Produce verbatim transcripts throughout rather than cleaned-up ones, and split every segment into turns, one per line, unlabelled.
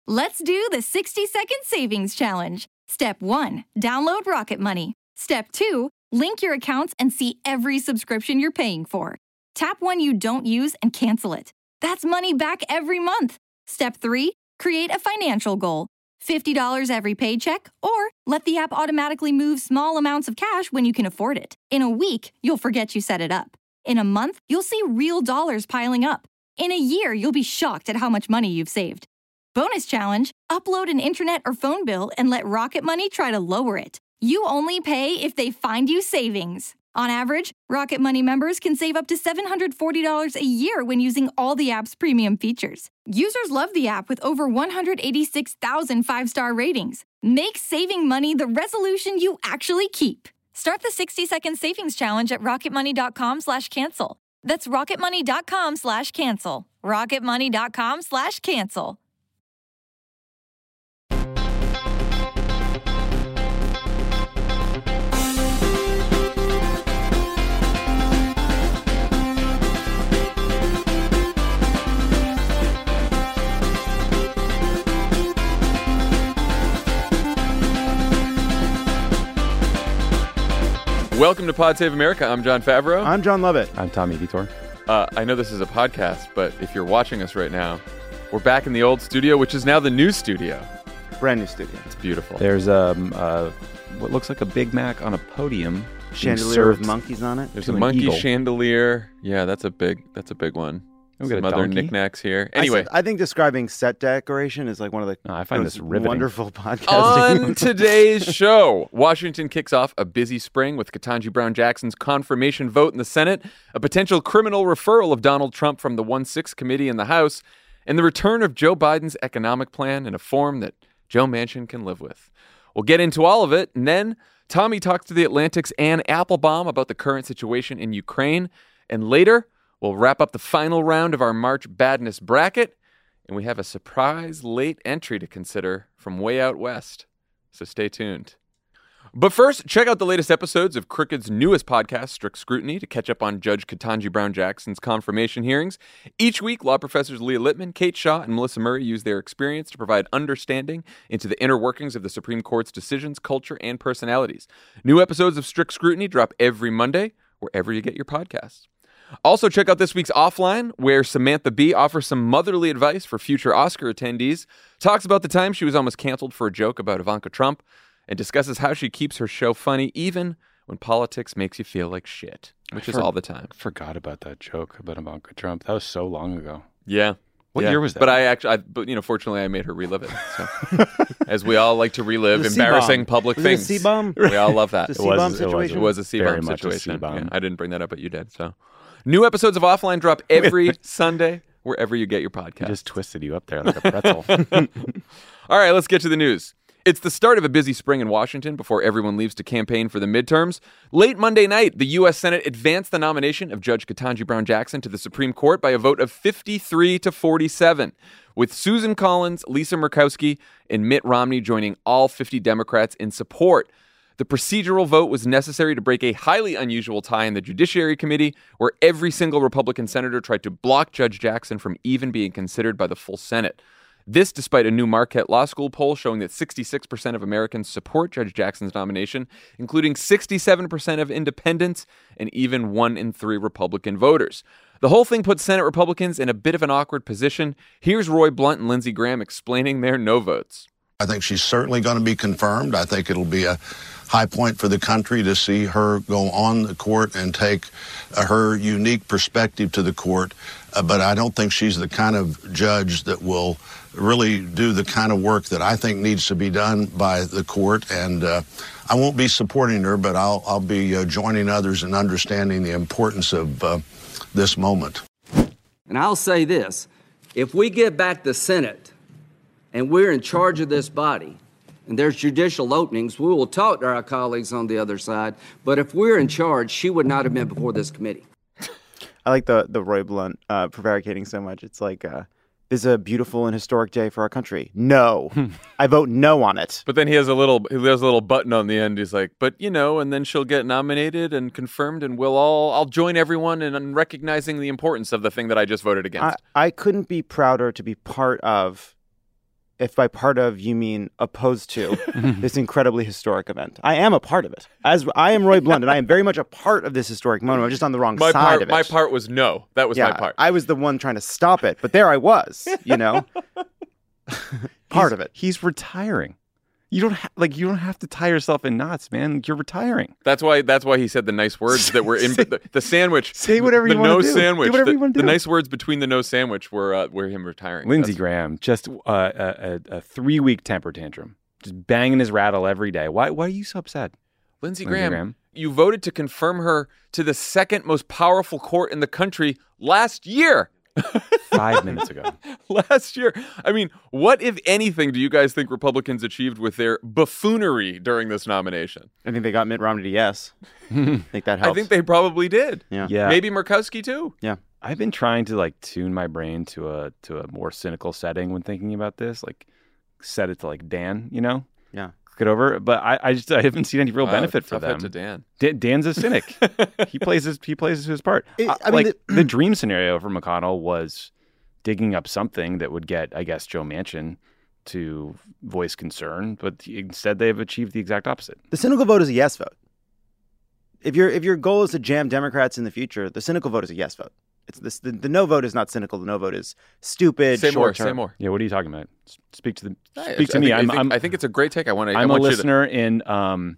Let's do the sixty second savings challenge. Step one, download Rocket Money. Step two, link your accounts and see every subscription you're paying for. Tap one you don't use and cancel it. That's money back every month. Step three, create a financial goal. fifty dollars every paycheck, or let the app automatically move small amounts of cash when you can afford it. In a week, you'll forget you set it up. In a month, you'll see real dollars piling up. In a year, you'll be shocked at how much money you've saved. Bonus challenge, upload an internet or phone bill and let Rocket Money try to lower it. You only pay if they find you savings. On average, Rocket Money members can save up to seven hundred forty dollars a year when using all the app's premium features. Users love the app with over one hundred eighty-six thousand five-star ratings. Make saving money the resolution you actually keep. Start the sixty second savings challenge at rocketmoney.com slash cancel. That's rocketmoney.com slash cancel. rocketmoney.com slash cancel.
Welcome to Pod Save America. I'm John Favreau.
I'm John Lovett.
I'm Tommy Vitor.
Uh, I know this is a podcast, but if you're watching us right now, we're back in the old studio, which is now the new studio.
Brand new studio.
It's beautiful.
There's um, uh, what looks like a Big Mac on a podium.
Chandelier with monkeys on it.
There's
to
a
an
monkey
eagle.
chandelier. Yeah, that's a big. That's a big one.
We got
Some
a
other
donkey.
knickknacks here.
I
Anyway,
said- I, think describing set decoration is like one of the
No, I find
most
this riveting.
wonderful podcasting.
on today's show, Washington kicks off a busy spring with Ketanji Brown Jackson's confirmation vote in the Senate, a potential criminal referral of Donald Trump from the one six committee in the House, and the return of Joe Biden's economic plan in a form that Joe Manchin can live with. We'll get into all of it, and then Tommy talks to the Atlantic's Ann Applebaum about the current situation in Ukraine, and later we'll wrap up the final round of our March Badness bracket, and we have a surprise late entry to consider from way out west. So stay tuned. But first, check out the latest episodes of Crooked's newest podcast, Strict Scrutiny, to catch up on Judge Ketanji Brown Jackson's confirmation hearings. Each week, law professors Leah Littman, Kate Shaw, and Melissa Murray use their experience to provide understanding into the inner workings of the Supreme Court's decisions, culture, and personalities. New episodes of Strict Scrutiny drop every Monday, wherever you get your podcasts. Also, check out this week's Offline, where Samantha Bee offers some motherly advice for future Oscar attendees, talks about the time she was almost canceled for a joke about Ivanka Trump, and discusses how she keeps her show funny even when politics makes you feel like shit, which
I
is
for-
all the time.
Forgot about that joke about Ivanka Trump. That was so long ago.
Yeah.
What
yeah.
year was that?
But I actually, I, but you know, fortunately, I made her relive it. So, as we all like to relive
The C-bomb.
embarrassing public
Was it a
things.
C-bomb?
We all love that.
It's a C-bomb
It was- it was-
situation?
It was a
Very
C-bomb
much a
situation.
C-bomb.
Yeah, I didn't bring that up, but you did. So, new episodes of Offline drop every Sunday wherever you get your podcast.
I just twisted you up there like a pretzel.
All right, let's get to the news. It's the start of a busy spring in Washington before everyone leaves to campaign for the midterms. Late Monday night, the U S Senate advanced the nomination of Judge Ketanji Brown Jackson to the Supreme Court by a vote of fifty-three to forty-seven, with Susan Collins, Lisa Murkowski, and Mitt Romney joining all fifty Democrats in support. The procedural vote was necessary to break a highly unusual tie in the Judiciary Committee, where every single Republican senator tried to block Judge Jackson from even being considered by the full Senate. This despite a new Marquette Law School poll showing that sixty-six percent of Americans support Judge Jackson's nomination, including sixty-seven percent of independents and even one in three Republican voters. The whole thing puts Senate Republicans in a bit of an awkward position. Here's Roy Blunt and Lindsey Graham explaining their no votes.
I think she's certainly going to be confirmed. I think it'll be a high point for the country to see her go on the court and take uh, her unique perspective to the court. Uh, but I don't think she's the kind of judge that will really do the kind of work that I think needs to be done by the court. And uh, I won't be supporting her, but I'll, I'll be uh, joining others in understanding the importance of uh, this moment.
And I'll say this, if we get back the Senate and we're in charge of this body, and there's judicial openings, we will talk to our colleagues on the other side. But if we're in charge, she would not have been before this committee.
I like the the Roy Blunt uh, prevaricating so much. It's like, uh, this is a beautiful and historic day for our country. No. I vote no on it.
But then he has a little he has a little button on the end. He's like, but you know, and then she'll get nominated and confirmed, and we'll all I'll join everyone in, in recognizing the importance of the thing that I just voted against.
I, I couldn't be prouder to be part of if by part of you mean opposed to this incredibly historic event. I am a part of it. As I am Roy Blunt, and I am very much a part of this historic moment. I'm just on the wrong
My
side
part,
of it.
my part was no. That was
yeah,
my part.
I was the one trying to stop it, but there I was, you know, part
He's-
of it.
He's retiring. You don't ha- like you don't have to tie yourself in knots, man. You're retiring.
That's why. That's why he said the nice words that were in
Say-
the, the sandwich.
say whatever
the
you wanna
no
do. Do
sandwich.
whatever
the,
you wanna
the
do.
nice words between the no sandwich were uh, were him retiring.
Lindsey
That's-
Graham, just uh, a, a, a three week temper tantrum, just banging his rattle every day. Why? Why are you so upset?
Lindsey
Lindsey
Graham,
Graham.
you voted to confirm her to the second most powerful court in the country last year.
Five minutes ago.
Last year. I mean, what, if anything, do you guys think Republicans achieved with their buffoonery during this nomination?
I think they got Mitt Romney to yes. I think that helps.
I think they probably did.
Yeah.
Yeah.
Maybe Murkowski, too.
Yeah.
I've been trying to like tune my brain to a to a more cynical setting when thinking about this. Like set it to like Dan, you know?
Yeah.
Get over it. But I, I just I haven't seen any real
Wow,
benefit for
tough head
them.
to Dan.
Da- Dan's a cynic. he plays his he plays his part.
It-
Uh,
I mean,
like
the-
the dream scenario for McConnell was digging up something that would get, I guess, Joe Manchin to voice concern, but instead they've achieved the exact opposite.
The cynical vote is a yes vote. If your if your goal is to jam Democrats in the future, the cynical vote is a yes vote. It's this the, the no vote is not cynical. The no vote is stupid.
Say more,
short term.
say more.
Yeah, what are you talking about? S- Speak to the
I-
speak to
I
me.
think,
I'm
I think,
I'm,
I think it's a great take. I want to. I
I'm a
want you to,
listener in um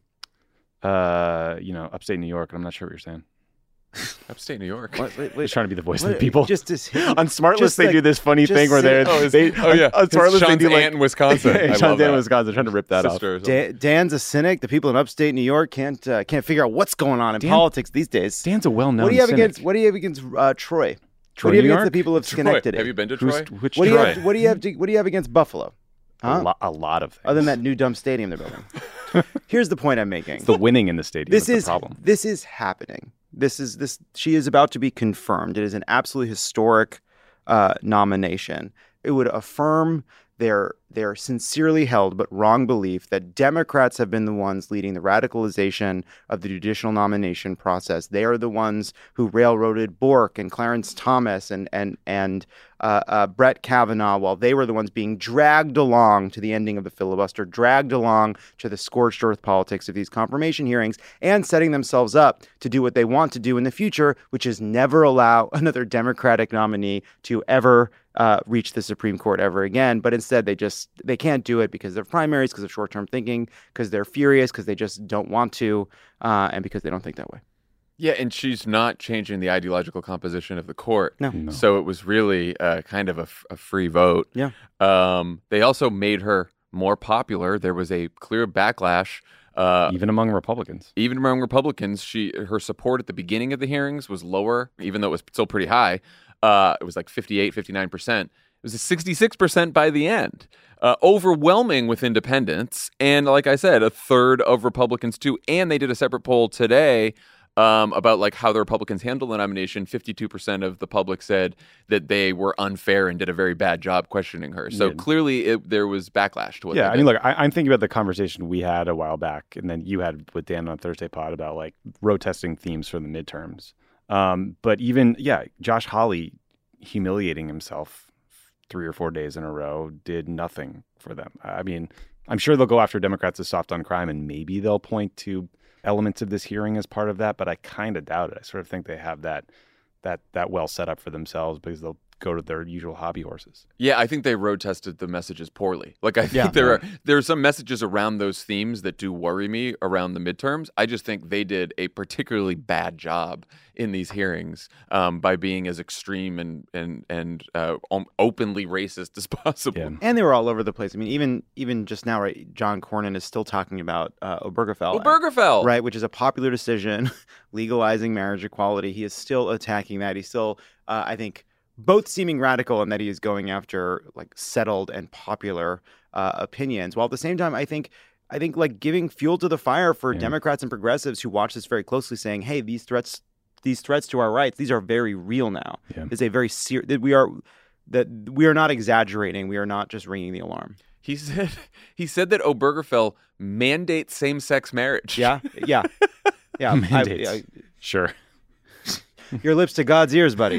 uh you know upstate New York, and I'm not sure what you're saying.
upstate New York.
Wait, wait, wait.
Just trying to be the voice
What-
of the people.
Just as
on Smartless,
just
they
like-
do this funny
just
thing where
say-
they're
Oh, is-
they,
oh, yeah.
on, on
It's
Smartless they
Sean's
do like
aunt in Wisconsin. I
Sean's
love
aunt
that.
in Wisconsin. They're trying to rip that off.
Sister or something.
Da- Dan's a cynic. The people in upstate New York can't uh, can't figure out what's going on in
Dan-
politics these days.
Dan's a well-known
what do you have
cynic.
against What do you have against uh, Troy?
Troy,
what do you
New
have against
York?
the people of
Troy.
Schenectady?
Have you been to
Who's,
Troy?
which
What do you
Troy?
have? What do you have? To, what do you have against Buffalo? Huh?
A, lo- a lot of things.
Other than that new dumb stadium they're building. Here's the point I'm making.
It's the winning in the stadium.
This
that's
is
the problem.
this is happening. This is this. She is about to be confirmed. It is an absolutely historic uh, nomination. It would affirm their their sincerely held but wrong belief that Democrats have been the ones leading the radicalization of the judicial nomination process. They are the ones who railroaded Bork and Clarence Thomas and and and uh, uh, Brett Kavanaugh, while they were the ones being dragged along to the ending of the filibuster, dragged along to the scorched earth politics of these confirmation hearings, and setting themselves up to do what they want to do in the future, which is never allow another Democratic nominee to ever uh, reach the Supreme Court ever again. But instead, they just they can't do it because of primaries, because of short-term thinking, because they're furious, because they just don't want to, uh, and because they don't think that way.
Yeah, and she's not changing the ideological composition of the court.
No.
No.
So it was really uh, kind of a, f- a free vote.
Yeah.
Um, they also made her more popular. There was a clear backlash. Uh,
Even among Republicans.
even among Republicans, she her support at the beginning of the hearings was lower, even though it was still pretty high. Uh, it was like fifty-eight, fifty-nine percent. It was a sixty-six percent by the end. Uh, overwhelming with independents. And like I said, a third of Republicans too. And they did a separate poll today um, about like how the Republicans handled the nomination. fifty-two percent of the public said that they were unfair and did a very bad job questioning her. So
Yeah.
clearly it, there was backlash to what
Yeah,
they
I mean,
did.
look, I, I'm thinking about the conversation we had a while back, and then you had with Dan on Thursday Pod about like road testing themes for the midterms. Um, but even, yeah, Josh Hawley humiliating himself three or four days in a row did nothing for them. I mean, I'm sure they'll go after Democrats as soft on crime, and maybe they'll point to elements of this hearing as part of that, but I kind of doubt it. I sort of think they have that that that well set up for themselves because they'll go to their usual hobby horses.
Yeah, I think they road tested the messages poorly. Like I think
Yeah.
there are there are some messages around those themes that do worry me around the midterms. I just think they did a particularly bad job in these hearings um, by being as extreme and and and uh, om- openly racist as possible.
Yeah.
And they were all over the place. I mean, even even just now, right? John Cornyn is still talking about uh, Obergefell.
Obergefell,
Right, which is a popular decision, legalizing marriage equality. He is still attacking that. He's still, uh, I think, both seeming radical in that he is going after like settled and popular uh, opinions, while at the same time, I think, I think like giving fuel to the fire for
Yeah.
Democrats and progressives who watch this very closely, saying, "Hey, these threats, these threats to our rights, these are very real now.
Yeah.
It's a very serious. That we are, that we are not exaggerating. We are not just ringing the alarm."
He said he said that Obergefell mandates same-sex marriage.
Yeah, yeah, yeah. I-
Mandates.
I-
Sure.
your lips to God's ears, buddy.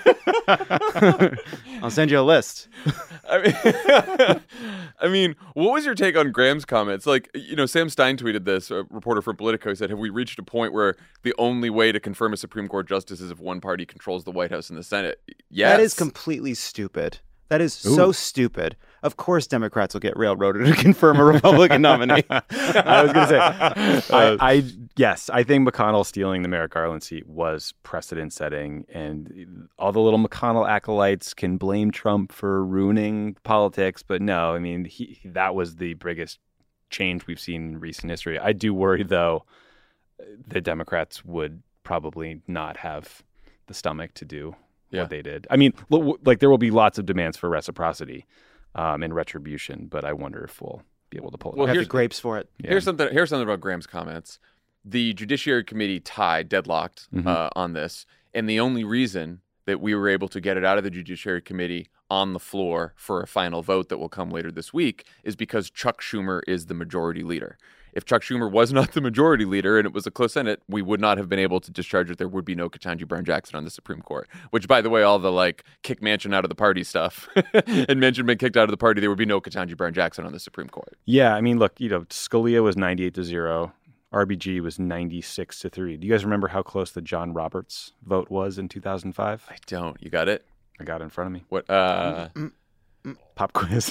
I'll send you a list.
I mean, I mean, what was your take on Graham's comments? Like, you know, Sam Stein tweeted this, a reporter from Politico, said, have we reached a point where the only way to confirm a Supreme Court justice is if one party controls the White House and the Senate? Yes.
That is completely stupid. That is Ooh. so stupid. Of course Democrats will get railroaded to confirm a Republican nominee.
I was going to say, I, I yes, I think McConnell stealing the Merrick Garland seat was precedent-setting, and all the little McConnell acolytes can blame Trump for ruining politics, but no, I mean, he, that was the biggest change we've seen in recent history. I do worry, though, the Democrats would probably not have the stomach to do yeah. what they did. I mean, like there will be lots of demands for reciprocity um, and retribution, but I wonder if we'll be able to pull it
well,
off.
Have the grapes for it.
Yeah. Here's something. Here's something about Graham's comments. The Judiciary Committee tied, deadlocked mm-hmm. uh, on this, and the only reason that we were able to get it out of the Judiciary Committee on the floor for a final vote that will come later this week is because Chuck Schumer is the majority leader. If Chuck Schumer was not the majority leader and it was a close Senate, we would not have been able to discharge it. There would be no Ketanji Brown Jackson on the Supreme Court, which, by the way, all the like kick Manchin out of the party stuff and Manchin been kicked out of the party, there would be no Ketanji Brown Jackson on the Supreme Court.
Yeah. I mean, look, you know, Scalia was ninety-eight to zero. R B G was ninety-six to three. Do you guys remember how close the John Roberts vote was in two thousand five?
I don't. You got it?
I got it in front of me.
What? Uh,
mm, mm, mm.
Pop quiz.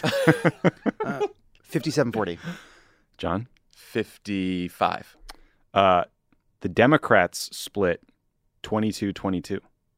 uh, fifty-seven forty.
John?
fifty-five.
Uh, the Democrats split twenty-two twenty-two.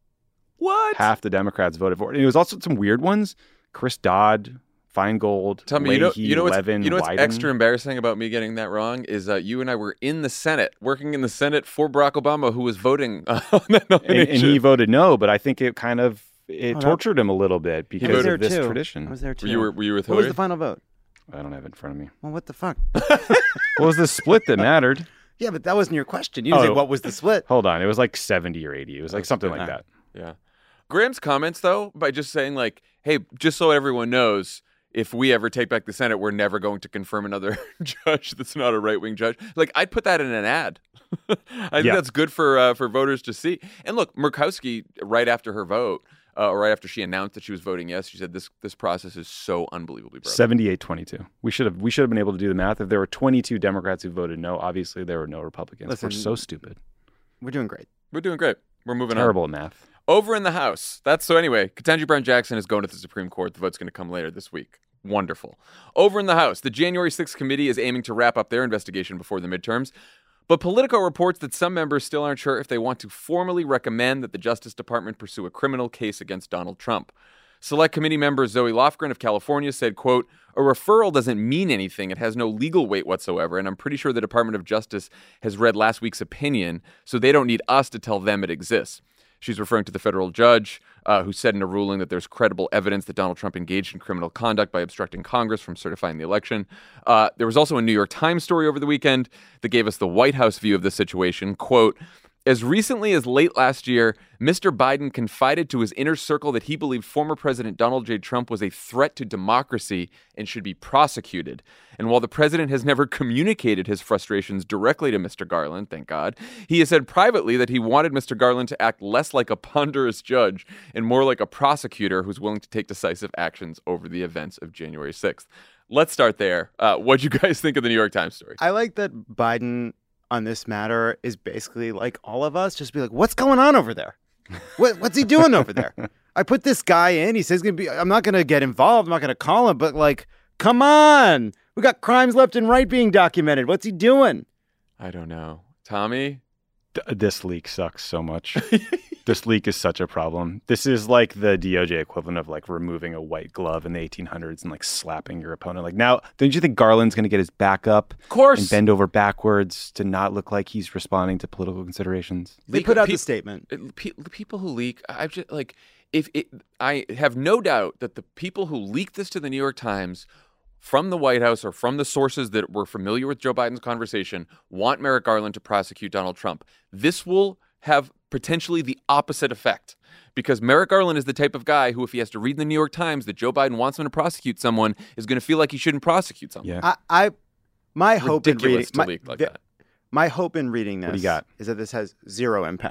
What?
Half the Democrats voted for it. And it was also some weird ones. Chris Dodd, Feingold,
Tell me,
Leahy,
you know, you know what's,
Levin,
you know what's
Wyden.
extra embarrassing about me getting that wrong is uh, you and I were in the Senate, working in the Senate for Barack Obama, who was voting uh, on that nomination.
And, and he voted no, but I think it kind of it
oh,
tortured him a little bit because of this
too.
tradition.
I was there too.
Were you, were, were you with
What
Hillary?
was the final vote?
I don't have it in front of me.
Well, what the fuck?
What was the split that mattered?
Yeah, but that wasn't your question. You didn't
Oh.
say what was the split.
Hold on. It was like seventy or eighty. It was like
That's
something
good.
like that.
Yeah. Graham's comments, though, by just saying, like, hey, just so everyone knows, if we ever take back the Senate, we're never going to confirm another judge that's not a right-wing judge. Like, I'd put that in an ad. I think
Yeah.
that's good for uh, for voters to see. And look, Murkowski, right after her vote, uh, or right after she announced that she was voting yes, she said this this process is so unbelievably broken.
seventy-eight twenty-two. We should have we should have been able to do the math. If there were twenty-two Democrats who voted no, obviously there were no Republicans.
Listen,
We're so stupid.
We're doing great.
We're doing great. We're moving
Terrible
on.
at math.
Over in the House. That's so anyway, Ketanji Brown Jackson is going to the Supreme Court. The vote's going to come later this week. Wonderful. Over in the House, the January sixth committee is aiming to wrap up their investigation before the midterms. But Politico reports that some members still aren't sure if they want to formally recommend that the Justice Department pursue a criminal case against Donald Trump. Select Committee member Zoe Lofgren of California said, quote, a referral doesn't mean anything. It has no legal weight whatsoever. And I'm pretty sure the Department of Justice has read last week's opinion, so they don't need us to tell them it exists. She's referring to the federal judge uh, who said in a ruling that there's credible evidence that Donald Trump engaged in criminal conduct by obstructing Congress from certifying the election. Uh, there was also a New York Times story over the weekend that gave us the White House view of the situation. Quote, as recently as late last year, Mister Biden confided to his inner circle that he believed former President Donald J. Trump was a threat to democracy and should be prosecuted. And while the president has never communicated his frustrations directly to Mister Garland, thank God, he has said privately that he wanted Mister Garland to act less like a ponderous judge and more like a prosecutor who's willing to take decisive actions over the events of January sixth. Let's start there. Uh, what'd you guys think of the New York Times story?
I like that Biden on this matter is basically like all of us, just be like, what's going on over there? What, what's he doing over there? I put this guy in. He says gonna be. I'm not going to get involved. I'm not going to call him. But like, come on. We got crimes left and right being documented. What's he doing?
I don't know. Tommy?
D- this leak sucks so much. This leak is such a problem. This is like the D O J equivalent of like removing a white glove in the eighteen hundreds and like slapping your opponent. Like now, don't you think Garland's going to get his back up
Of course.
and bend over backwards to not look like he's responding to political considerations?
They
Leak-
put out
pe-
the statement.
It- pe- the people who leak, I've just like, if it, I have no doubt that the people who leaked this to the New York Times from the White House or from the sources that were familiar with Joe Biden's conversation want Merrick Garland to prosecute Donald Trump. This will have potentially the opposite effect because Merrick Garland is the type of guy who, if he has to read in the New York Times that Joe Biden wants him to prosecute someone, is going to feel like he shouldn't prosecute someone.
Yeah.
I, I my hope in
Ridiculous
reading
to
my,
leak like
the-
that.
my hope in reading this
do you got?
is that this has zero impact.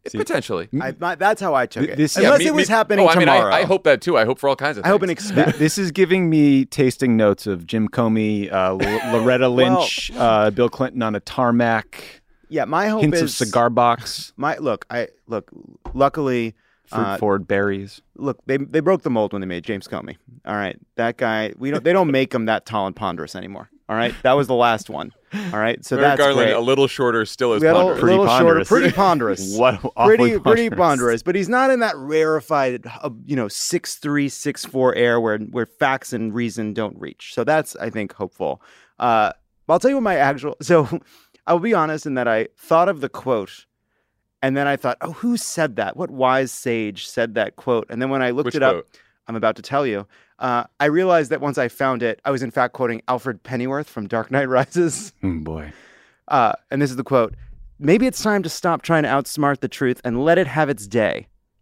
See,
Potentially.
I, my, that's how I took
Th-
it.
this-
Unless
Yeah, me-
it was
me-
happening
oh, I mean,
tomorrow.
I, I hope that too. I hope for all kinds of
I
things.
hope and expect.
this is giving me tasting notes of Jim Comey, uh, L- Loretta Lynch, uh, Bill Clinton on a tarmac,
Yeah, my hope
hints
is
of cigar box,
My look, I look. Luckily,
fruit
uh,
forward berries.
look, they they broke the mold when they made James Comey. All right, that guy. We don't. They don't make him that tall and ponderous anymore. All right, that was the last one. All right, so
Merrick
that's
Garland,
great.
a little shorter, still is
We had a
ponderous.
little shorter,
ponderous.
pretty ponderous.
What awfully
pretty pretty
ponderous.
ponderous, but he's not in that rarefied, uh, you know, six three, six four air where where facts and reason don't reach. So that's, I think, hopeful. Uh, I'll tell you what my actual. So I'll be honest in that I thought of the quote, and then I thought, oh, who said that? What wise sage said that quote? And then when I looked
Which
it up,
quote?
I'm about to tell you. Uh, I realized that once I found it, I was in fact quoting Alfred Pennyworth from Dark Knight Rises.
Mm, boy.
Uh, and this is the quote. Maybe it's time to stop trying to outsmart the truth and let it have its day.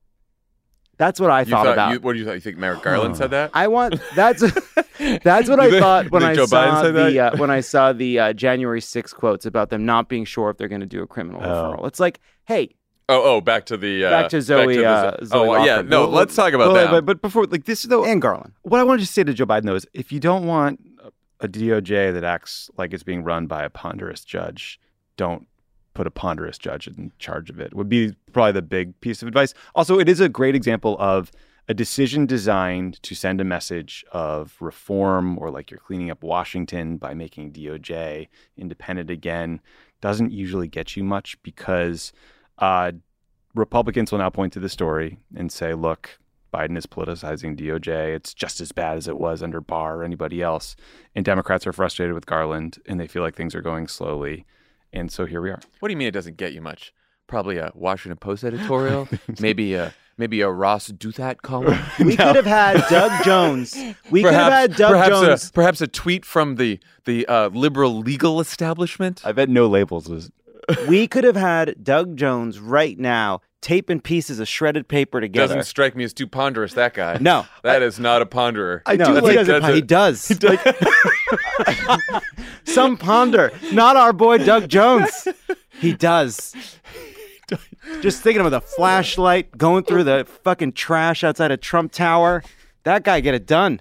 That's what I
You
thought,
thought
about.
you, what do you thought? You think Merrick Garland said that?
I want that's that's what
You
I
think-
thought
you
when
think
I
Joe
saw
Biden said
the
that?
uh, when I saw the uh, January sixth quotes about them not being sure if they're going to do a criminal
Oh.
referral. It's like, hey,
Oh, oh, back to the uh,
Back to Zoe,
the
uh,
Zo-
Zoe
oh, yeah.
Lofgren.
No,
Well,
let's talk about
Well,
that.
but, but before, like this, though,
and Garland.
what I want to just say to Joe Biden though is, if you don't want a D O J that acts like it's being run by a ponderous judge, don't put a ponderous judge in charge of it. Would be probably the big piece of advice. Also, it is a great example of a decision designed to send a message of reform, or like you're cleaning up Washington by making D O J independent again. Doesn't usually get you much, because uh, Republicans will now point to the story and say, look, Biden is politicizing D O J. It's just as bad as it was under Barr or anybody else. And Democrats are frustrated with Garland, and they feel like things are going slowly. And so here we are.
What do you mean it doesn't get you much? Probably a Washington Post editorial, maybe a maybe a Ross Douthat column.
We could have had Doug Jones. We could have
Perhaps,
had Doug
perhaps
Jones.
A, perhaps a tweet from the the uh, liberal legal establishment.
I bet no labels was.
We could have had Doug Jones right now taping pieces of shredded paper together.
Doesn't strike me as too ponderous. That guy.
No.
that is not a ponderer.
I
do
no,
like-
he doesn't.
that's
He
a-
does. Like, some ponder, not our boy Doug Jones. He does. Just thinking of the flashlight going through the fucking trash outside of Trump Tower. That guy get it done.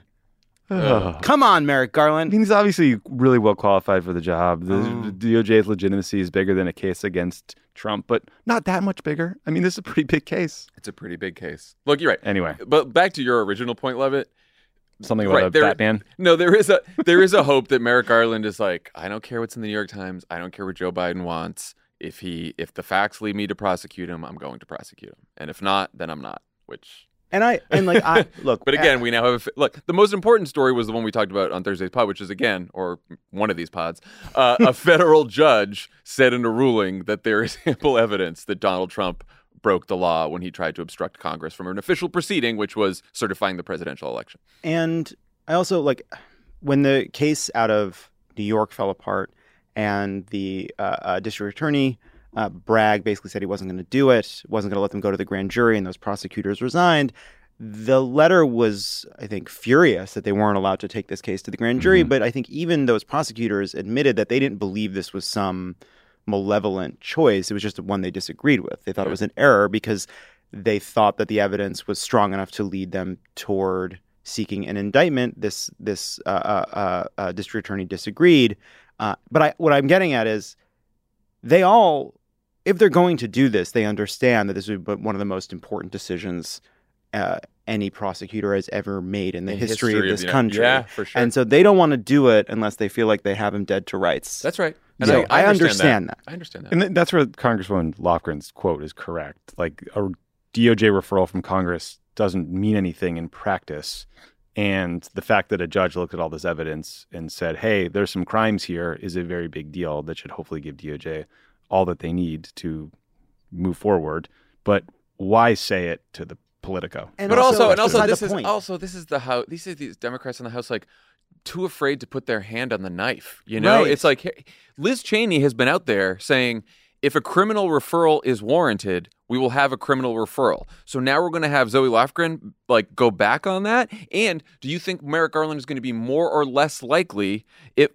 Ugh.
Come on, Merrick
I
Garland.
mean, he's obviously really well qualified for the job. The,
Oh.
the D O J's legitimacy is bigger than a case against Trump, but not that much bigger. I mean, this is a pretty big case.
It's a pretty big case. Look, you're right.
Anyway,
But back to your original point, Levitt.
something about
Right,
a
there-
Batman.
No, there is a there is a hope that Merrick Garland is like, I don't care what's in the New York Times. I don't care what Joe Biden wants. If he if the facts lead me to prosecute him, I'm going to prosecute him. And if not, then I'm not. Which
And I and like I look.
But again, we now have a, look. The most important story was the one we talked about on Thursday's pod, which is again, or one of these pods, uh, a federal judge said in a ruling that there is ample evidence that Donald Trump broke the law when he tried to obstruct Congress from an official proceeding, which was certifying the presidential election.
And I also like when the case out of New York fell apart, and the uh, uh, district attorney uh, Bragg basically said he wasn't going to do it, wasn't going to let them go to the grand jury, and those prosecutors resigned. The letter was, I think, furious that they weren't allowed to take this case to the grand jury.
Mm-hmm.
But I think even those prosecutors admitted that they didn't believe this was some malevolent choice. It was just one they disagreed with. They thought it was an error because they thought that the evidence was strong enough to lead them toward seeking an indictment. This this uh, uh, uh, uh, district attorney disagreed. Uh, but I, what I'm getting at is they all, if they're going to do this, they understand that this would be one of the most important decisions uh, any prosecutor has ever made in the
In
history,
history
of
of
this
the United-
country.
Yeah, for sure.
And so they don't want to do it unless they feel like they have him dead to rights.
That's right. And
So I
understand,
understand that.
I understand that.
And th- that's where Congresswoman Lofgren's quote is correct. Like, a D O J referral from Congress doesn't mean anything in practice. And the fact that a judge looked at all this evidence and said, hey, there's some crimes here, is a very big deal that should hopefully give D O J all that they need to move forward. But why say it to the Politico?
And
but also, and also,
beside
this
the
is
point.
also this is the house. These are these Democrats in the House, like too afraid to put their hand on the knife. You know,
Right.
it's like hey, Liz Cheney has been out there saying, if a criminal referral is warranted, we will have a criminal referral. So now we're going to have Zoe Lofgren like go back on that. And do you think Merrick Garland is going to be more or less likely if like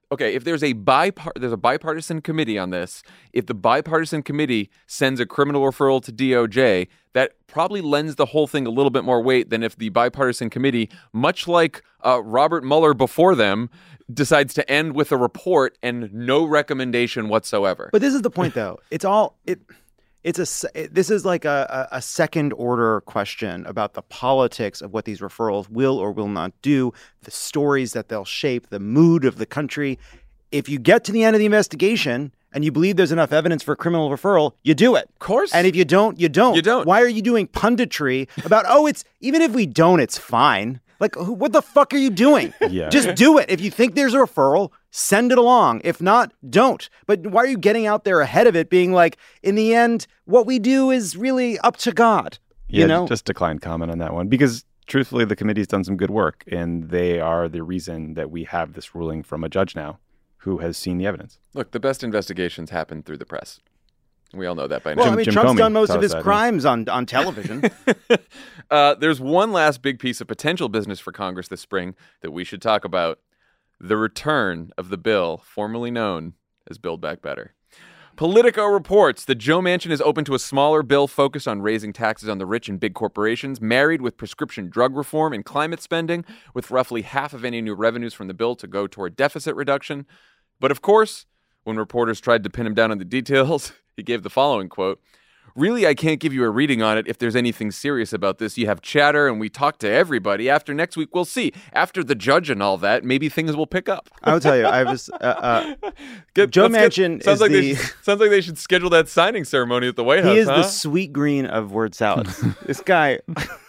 okay, if there's a bipart- there's a bipartisan committee on this, if the bipartisan committee sends a criminal referral to D O J, that probably lends the whole thing a little bit more weight than if the bipartisan committee, much like uh, Robert Mueller before them, decides to end with a report and no recommendation whatsoever.
But this is the point, though. It's all it. It's a. It, this is like a, a second order question about the politics of what these referrals will or will not do, the stories that they'll shape, the mood of the country. If you get to the end of the investigation and you believe there's enough evidence for a criminal referral, you do it.
Of course.
And if you don't, you don't.
You don't.
Why are you doing punditry about, oh, it's even if we don't, it's fine. Like, who, what the fuck are you doing?
Yeah.
Just do it. If you think there's a referral, send it along. If not, don't. But why are you getting out there ahead of it being like, in the end, what we do is really up to God?
Yeah,
you know?
just decline comment on that one because truthfully, the committee's done some good work and they are the reason that we have this ruling from a judge now who has seen the evidence.
Look, the best investigations happen through the press. We all know that by now.
Well,
Jim-
I mean,
Jim
Trump's
Comey
done most
taught
of
us
his
that, yeah.
crimes on, on television.
uh, there's one last big piece of potential business for Congress this spring that we should talk about. The return of the bill formerly known as Build Back Better. Politico reports that Joe Manchin is open to a smaller bill focused on raising taxes on the rich and big corporations, married with prescription drug reform and climate spending, with roughly half of any new revenues from the bill to go toward deficit reduction. But of course, when reporters tried to pin him down on the details, he gave the following quote: "Really, I can't give you a reading on it. If there's anything serious about this, you have chatter and we talk to everybody. After next week, we'll see. After the judge and all that, maybe things will pick up."
I will tell you, I was uh, uh,
Good-
Joe
let's get-
Manchin
sounds
is
like
the
they should, sounds like they should schedule that signing ceremony at the White House.
he is
huh?
the sweet green of word salads. This guy,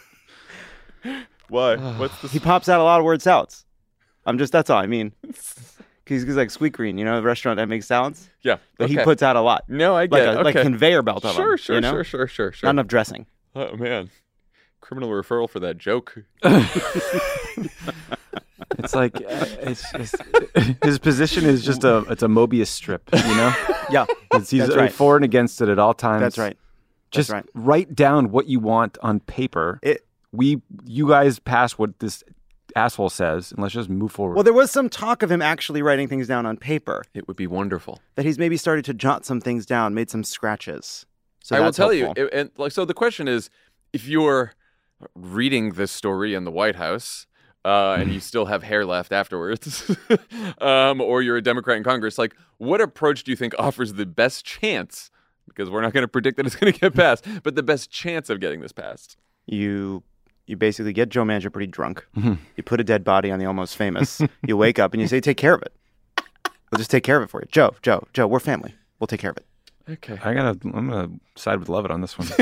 Why? What's the
he pops out a lot of word salads. I'm just that's all I mean. He's, he's like Sweet Green, you know, the restaurant that makes salads.
yeah?
But
okay.
he puts out a lot,
No, I
like
get
a
it.
like
Okay.
conveyor belt of
Sure,
them.
sure,
you know?
sure, sure, sure, sure.
Not enough dressing.
Oh man, criminal referral for that joke.
It's like uh, it's, it's, his position is just a it's a Mobius strip, you know.
Yeah,
It's, he's
That's
uh,
right.
for and against it at all times.
that's right.
Just
right.
write down what you want on paper.
It,
We, you guys pass what this asshole says, and let's just move forward.
well, there was some talk of him actually writing things down on paper.
It would be wonderful.
That he's maybe started to jot some things down, made some scratches. So
I will
that's
tell
helpful.
you, it- and like, so the question is, if you're reading this story in the White House uh, and you still have hair left afterwards, um, or you're a Democrat in Congress, like, what approach do you think offers the best chance? Because we're not going to predict that it's going to get passed, but the best chance of getting this passed.
You you basically get Joe Manchin pretty drunk.
Mm-hmm.
You put a dead body on the Almost Famous. You wake up and you say, "Take care of it. We'll just take care of it for you, Joe. Joe, Joe. We're family. We'll take care of it."
Okay.
I gotta, I'm gonna side with Levitt on this one.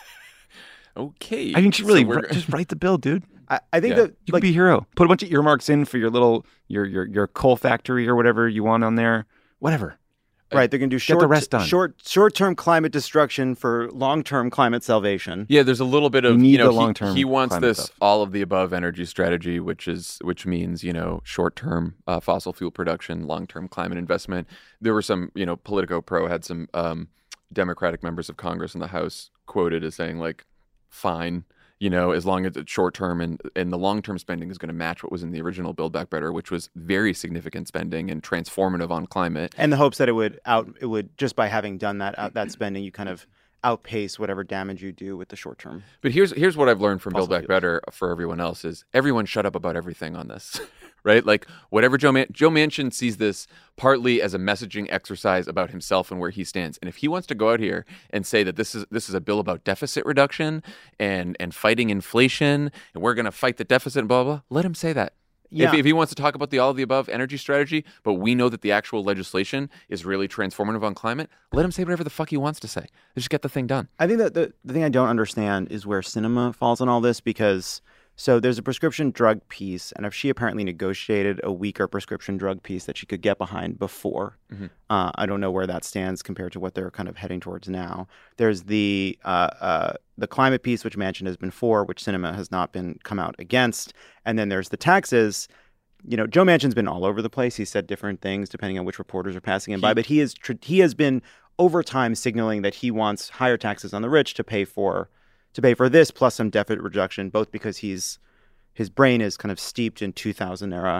Okay.
I mean, just really,
So we're-
wri- just write the bill, dude.
I, I think
Yeah.
that
You
like
can be a hero. Put a bunch of earmarks in for your little, your your your coal factory or whatever you want on there. Whatever.
right, they're gonna do short
the rest done.
short short term climate destruction for long term climate salvation.
Yeah, there's a little bit of
You need
you know
the
he-
long-term
he, wants
climate
this
stuff.
all of the above energy strategy, which is which means you know short term uh, fossil fuel production, long term climate investment. There were some you know Politico Pro had some um, Democratic members of Congress in the House quoted as saying like, fine, you know, as long as it's short term and and the long term spending is going to match what was in the original Build Back Better, which was very significant spending and transformative on climate.
And the hopes that it would out it would just by having done that out, that spending, you kind of outpace whatever damage you do with the short term.
But here's here's what I've learned from Build
Fossil
Back
fuels.
Better for everyone else is everyone shut up about everything on this, right? Like whatever Joe Man- Joe Manchin sees this partly as a messaging exercise about himself and where he stands. And if he wants to go out here and say that this is this is a bill about deficit reduction and and fighting inflation and we're going to fight the deficit and blah blah, blah, let him say that.
Yeah.
If, if he wants to talk about the all of the above energy strategy, but we know that the actual legislation is really transformative on climate, let him say whatever the fuck he wants to say. Just get the thing done.
I think that the, the thing I don't understand is where cinema falls in all this because so there's a prescription drug piece, and if she apparently negotiated a weaker prescription drug piece that she could get behind before,
Mhm.
uh, I don't know where that stands compared to what they're kind of heading towards now. There's the uh, uh, the climate piece, which Manchin has been for, which cinema has not been come out against, and then there's the taxes. You know, Joe Manchin's been all over the place. He said different things depending on which reporters are passing him by,
He-
but he is tr- he has been over time signaling that he wants higher taxes on the rich to pay for to pay for this plus some deficit reduction, both because he's his brain is kind of steeped in two thousand era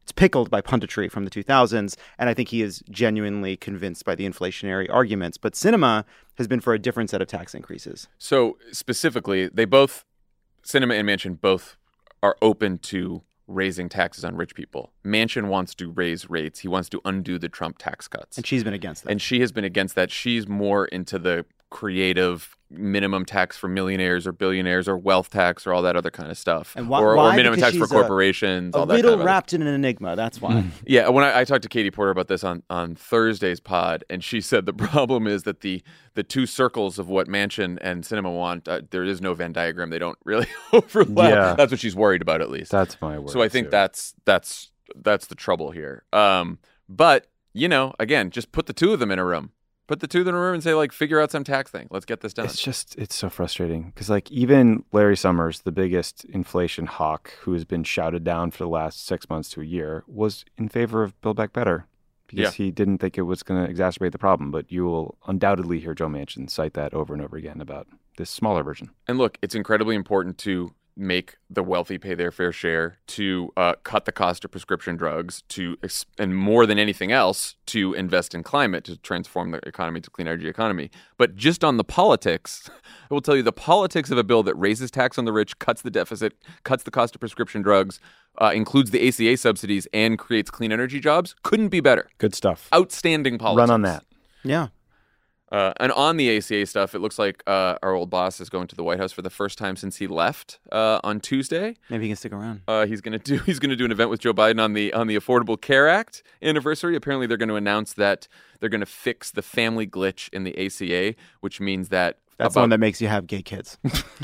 pickled by punditry from the two thousands, and I think he is genuinely convinced by the inflationary arguments. But Sinema has been for a different set of tax increases.
So specifically, they both, Sinema and Manchin, both are open to raising taxes on rich people. Manchin wants to raise rates. He wants to undo the Trump tax cuts.
And she's been against that.
And she has been against that. She's more into the creative minimum tax for millionaires or billionaires or wealth tax or all that other kind of stuff.
And why,
or,
why?
or minimum
Because
tax for
she's
corporations.
A, a
all that
riddle
kind of
wrapped in an enigma. That's why.
Yeah, when I, I talked to Katie Porter about this on, on Thursday's pod, and she said the problem is that the the two circles of what Manchin and Sinema want, uh, there is no Venn diagram. They don't really overlap.
Yeah.
That's what she's worried about, at least.
That's my word.
So I think
too.
that's that's that's the trouble here. Um, but you know, again, just put the two of them in a room. Put the two of them in a room and say, like, figure out some tax thing. Let's get this done.
It's just, it's so frustrating because, like, even Larry Summers, the biggest inflation hawk who has been shouted down for the last six months to a year, was in favor of Build Back Better because
Yeah.
he didn't think it was going to exacerbate the problem. But you will undoubtedly hear Joe Manchin cite that over and over again about this smaller version.
And look, it's incredibly important to make the wealthy pay their fair share, to uh, cut the cost of prescription drugs, to ex- and more than anything else, to invest in climate, to transform the economy to a clean energy economy. But just on the politics, I will tell you the politics of a bill that raises tax on the rich, cuts the deficit, cuts the cost of prescription drugs, uh, includes the A C A subsidies, and creates clean energy jobs couldn't be better.
Good stuff.
Outstanding politics.
Run on that.
Yeah.
Uh, and on the A C A stuff, it looks like uh, our old boss is going to the White House for the first time since he left uh, on Tuesday.
Maybe he can stick around.
Uh, he's going to do he's going to do an event with Joe Biden on the on the Affordable Care Act anniversary. Apparently, they're going to announce that they're going to fix the family glitch in the A C A, which means that
That's
about,
the one that makes you have gay kids.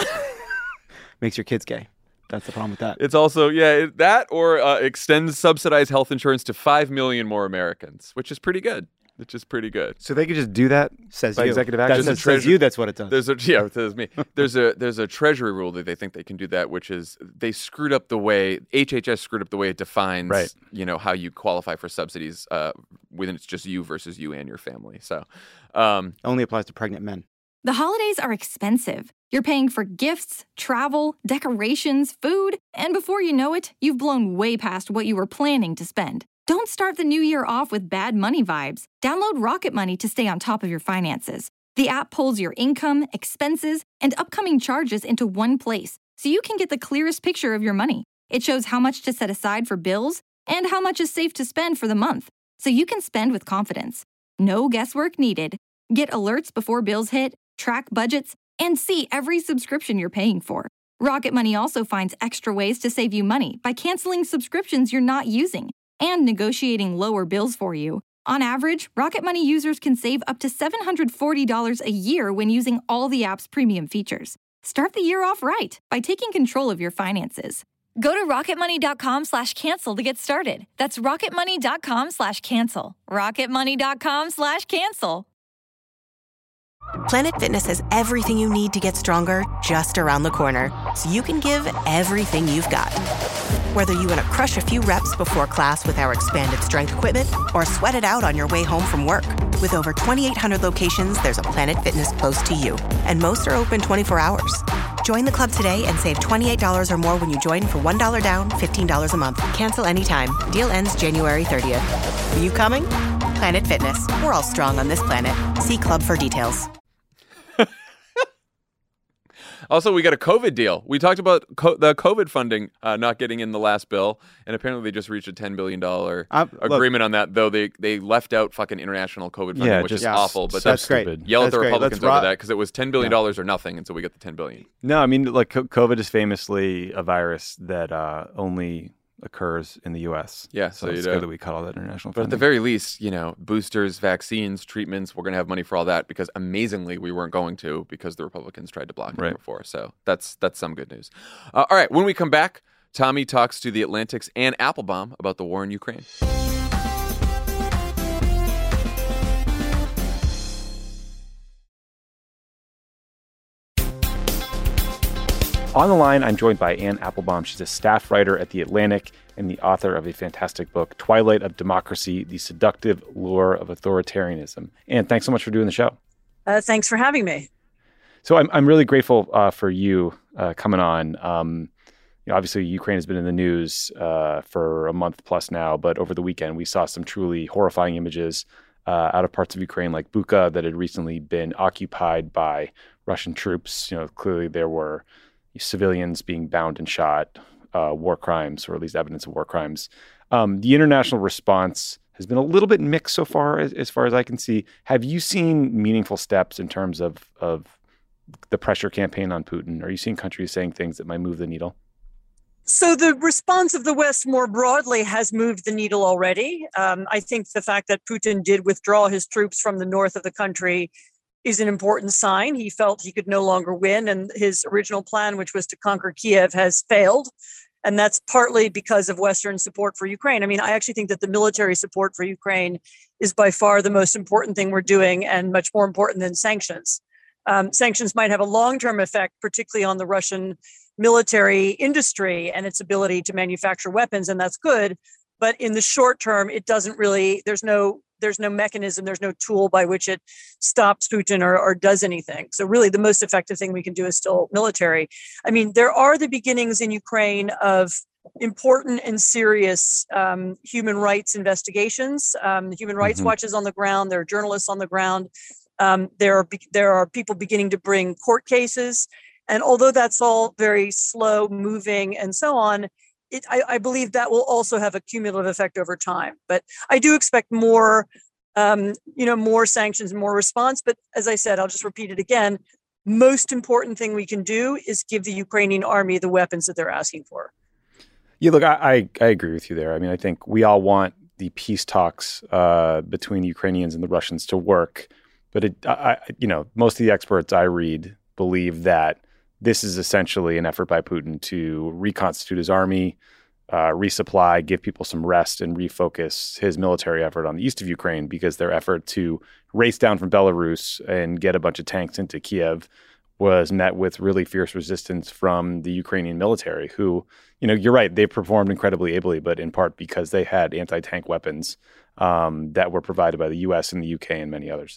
Makes your kids gay. That's the problem with that.
it's also yeah it, that or uh, extends subsidized health insurance to five million more Americans, which is pretty good. Which is pretty good.
So they could just do that
Says
by
you.
executive
That
action?
says,
Treasure-
says you. That's what it does.
There's a yeah, it says me. There's a there's a Treasury rule that they think they can do that, which is they screwed up the way H H S screwed up the way it defines,
Right.
you know, how you qualify for subsidies uh, when it's just you versus you and your family. So, um,
Only applies to pregnant men.
The holidays are expensive. You're paying for gifts, travel, decorations, food, and before you know it, you've blown way past what you were planning to spend. Don't start the new year off with bad money vibes. Download Rocket Money to stay on top of your finances. The app pulls your income, expenses, and upcoming charges into one place, so you can get the clearest picture of your money. It shows how much to set aside for bills and how much is safe to spend for the month, so you can spend with confidence. No guesswork needed. Get alerts before bills hit, track budgets, and see every subscription you're paying for. Rocket Money also finds extra ways to save you money by canceling subscriptions you're not using and negotiating lower bills for you. On average, Rocket Money users can save up to seven hundred forty dollars a year when using all the app's premium features. Start the year off right by taking control of your finances. Go to rocketmoney.com slash cancel to get started. That's rocketmoney.com slash cancel. rocketmoney.com slash cancel.
Planet Fitness has everything you need to get stronger just around the corner, so you can give everything you've got. Whether you want to crush a few reps before class with our expanded strength equipment or sweat it out on your way home from work. With over twenty-eight hundred locations, there's a Planet Fitness close to you, and most are open twenty-four hours. Join the club today and save twenty-eight dollars or more when you join for one dollar down, fifteen dollars a month. Cancel anytime. Deal ends January thirtieth. Are you coming? Planet Fitness. We're all strong on this planet. See club for details.
Also, we got a COVID deal. We talked about co- the COVID funding uh, not getting in the last bill, and apparently they just reached a ten billion dollars
Uh, look-
agreement on that, though they, they left out fucking international COVID funding,
Yeah,
which
just-
is
Yes.
awful. But
That's
that's
great.
stupid.
Yell at
That's
the
great.
Republicans
Let's
over
ro-
that because it was ten billion dollars or nothing, and so we got the ten billion dollars.
No, I mean, like, co- COVID is famously a virus that uh, only occurs in the U S.
Yeah,
so,
so
it's
you
good
know.
that we cut all that international
But at
funding.
the very least, you know, boosters, vaccines, treatments, we're going to have money for all that because amazingly we weren't going to because the Republicans tried to block it
Right.
before. So that's that's some good news. Uh, all right, when we come back, Tommy talks to the Atlantic's Ann Applebaum about the war in Ukraine.
On the line, I'm joined by Ann Applebaum. She's a staff writer at The Atlantic and the author of a fantastic book, Twilight of Democracy, The Seductive Lure of Authoritarianism. Ann, thanks so much for doing the show.
Uh, thanks for having me.
So I'm I'm really grateful uh, for you uh, coming on. Um, you know, obviously Ukraine has been in the news uh, for a month plus now, but over the weekend we saw some truly horrifying images uh, out of parts of Ukraine like Bucha that had recently been occupied by Russian troops. You know, clearly there were civilians being bound and shot, uh, war crimes, or at least evidence of war crimes. Um, the international response has been a little bit mixed so far, as, as far as I can see. Have you seen meaningful steps in terms of of the pressure campaign on Putin? Are you seeing countries saying things that might move the needle?
So the response of the West more broadly has moved the needle already. Um, I think the fact that Putin did withdraw his troops from the north of the country is an important sign. He felt he could no longer win, and his original plan, which was to conquer Kiev, has failed. And that's partly because of Western support for Ukraine. I mean, I actually think that the military support for Ukraine is by far the most important thing we're doing, and much more important than sanctions. Um, sanctions might have a long-term effect, particularly on the Russian military industry and its ability to manufacture weapons, and that's good. But in the short term, it doesn't really, there's no there's no mechanism, there's no tool by which it stops Putin or, or does anything. So really the most effective thing we can do is still military. I mean, there are the beginnings in Ukraine of important and serious um, human rights investigations. Um, the Human Rights
Mhm.
Watch is on the ground, there are journalists on the ground. Um, there are there are people beginning to bring court cases. And although that's all very slow moving and so on, it, I, I believe that will also have a cumulative effect over time. But I do expect more, um, you know, more sanctions, more response. But as I said, I'll just repeat it again. Most important thing we can do is give the Ukrainian army the weapons that they're asking for.
Yeah, look, I, I, I agree with you there. I mean, I think we all want the peace talks uh, between the Ukrainians and the Russians to work. But, it, I, you know, most of the experts I read believe that this is essentially an effort by Putin to reconstitute his army, uh, resupply, give people some rest, and refocus his military effort on the east of Ukraine, because their effort to race down from Belarus and get a bunch of tanks into Kiev was met with really fierce resistance from the Ukrainian military, who, you know, you're right, they performed incredibly ably, but in part because they had anti-tank weapons um, that were provided by the U S and the U K and many others.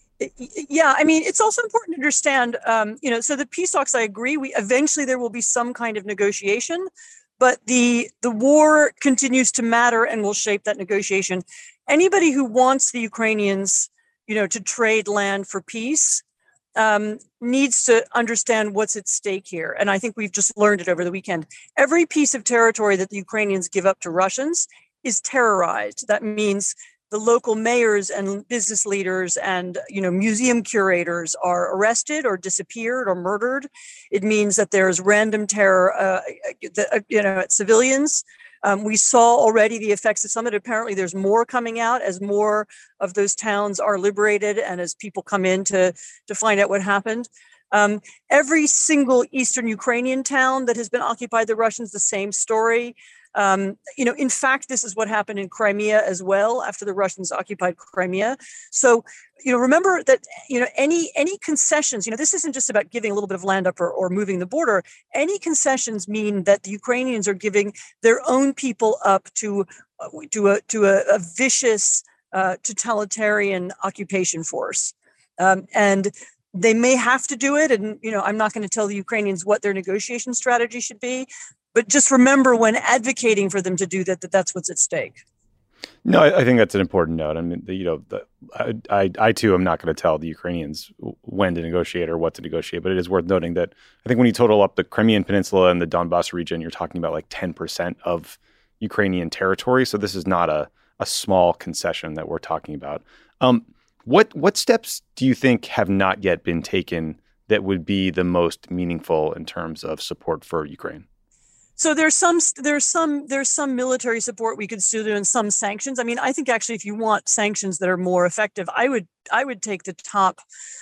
Yeah, I mean, it's also important to understand, um, you know, so the peace talks, I agree, we eventually there will be some kind of negotiation, but the the war continues to matter and will shape that negotiation. Anybody who wants the Ukrainians, you know, to trade land for peace um, needs to understand what's at stake here. And I think we've just learned it over the weekend. Every piece of territory that the Ukrainians give up to Russians is terrorized. That means the local mayors and business leaders and, you know, museum curators are arrested or disappeared or murdered. It means that there's random terror, uh, the, you know, at civilians. Um, we saw already the effects of some of it. Apparently, there's more coming out as more of those towns are liberated and as people come in to, to find out what happened. Um, every single Eastern Ukrainian town that has been occupied by the Russians, the same story. Um, you know, in fact, this is what happened in Crimea as well after the Russians occupied Crimea. So, you know, remember that, you know, any any concessions, you know, this isn't just about giving a little bit of land up or, or moving the border. Any concessions mean that the Ukrainians are giving their own people up to uh, to a to a, a vicious uh, totalitarian occupation force, um, and they may have to do it. And, you know, I'm not going to tell the Ukrainians what their negotiation strategy should be. But just remember, when advocating for them to do that, that that's what's at stake.
No, I, I think that's an important note. I mean, the, you know, the, I, I, I too am not going to tell the Ukrainians when to negotiate or what to negotiate. But it is worth noting that I think when you total up the Crimean Peninsula and the Donbass region, you're talking about like ten percent of Ukrainian territory. So this is not a, a small concession that we're talking about. Um, what what steps do you think have not yet been taken that would be the most meaningful in terms of support for Ukraine?
So there's some there's some there's some military support we could still do and some sanctions. I mean, I think actually if you want sanctions that are more effective, I would I would take the top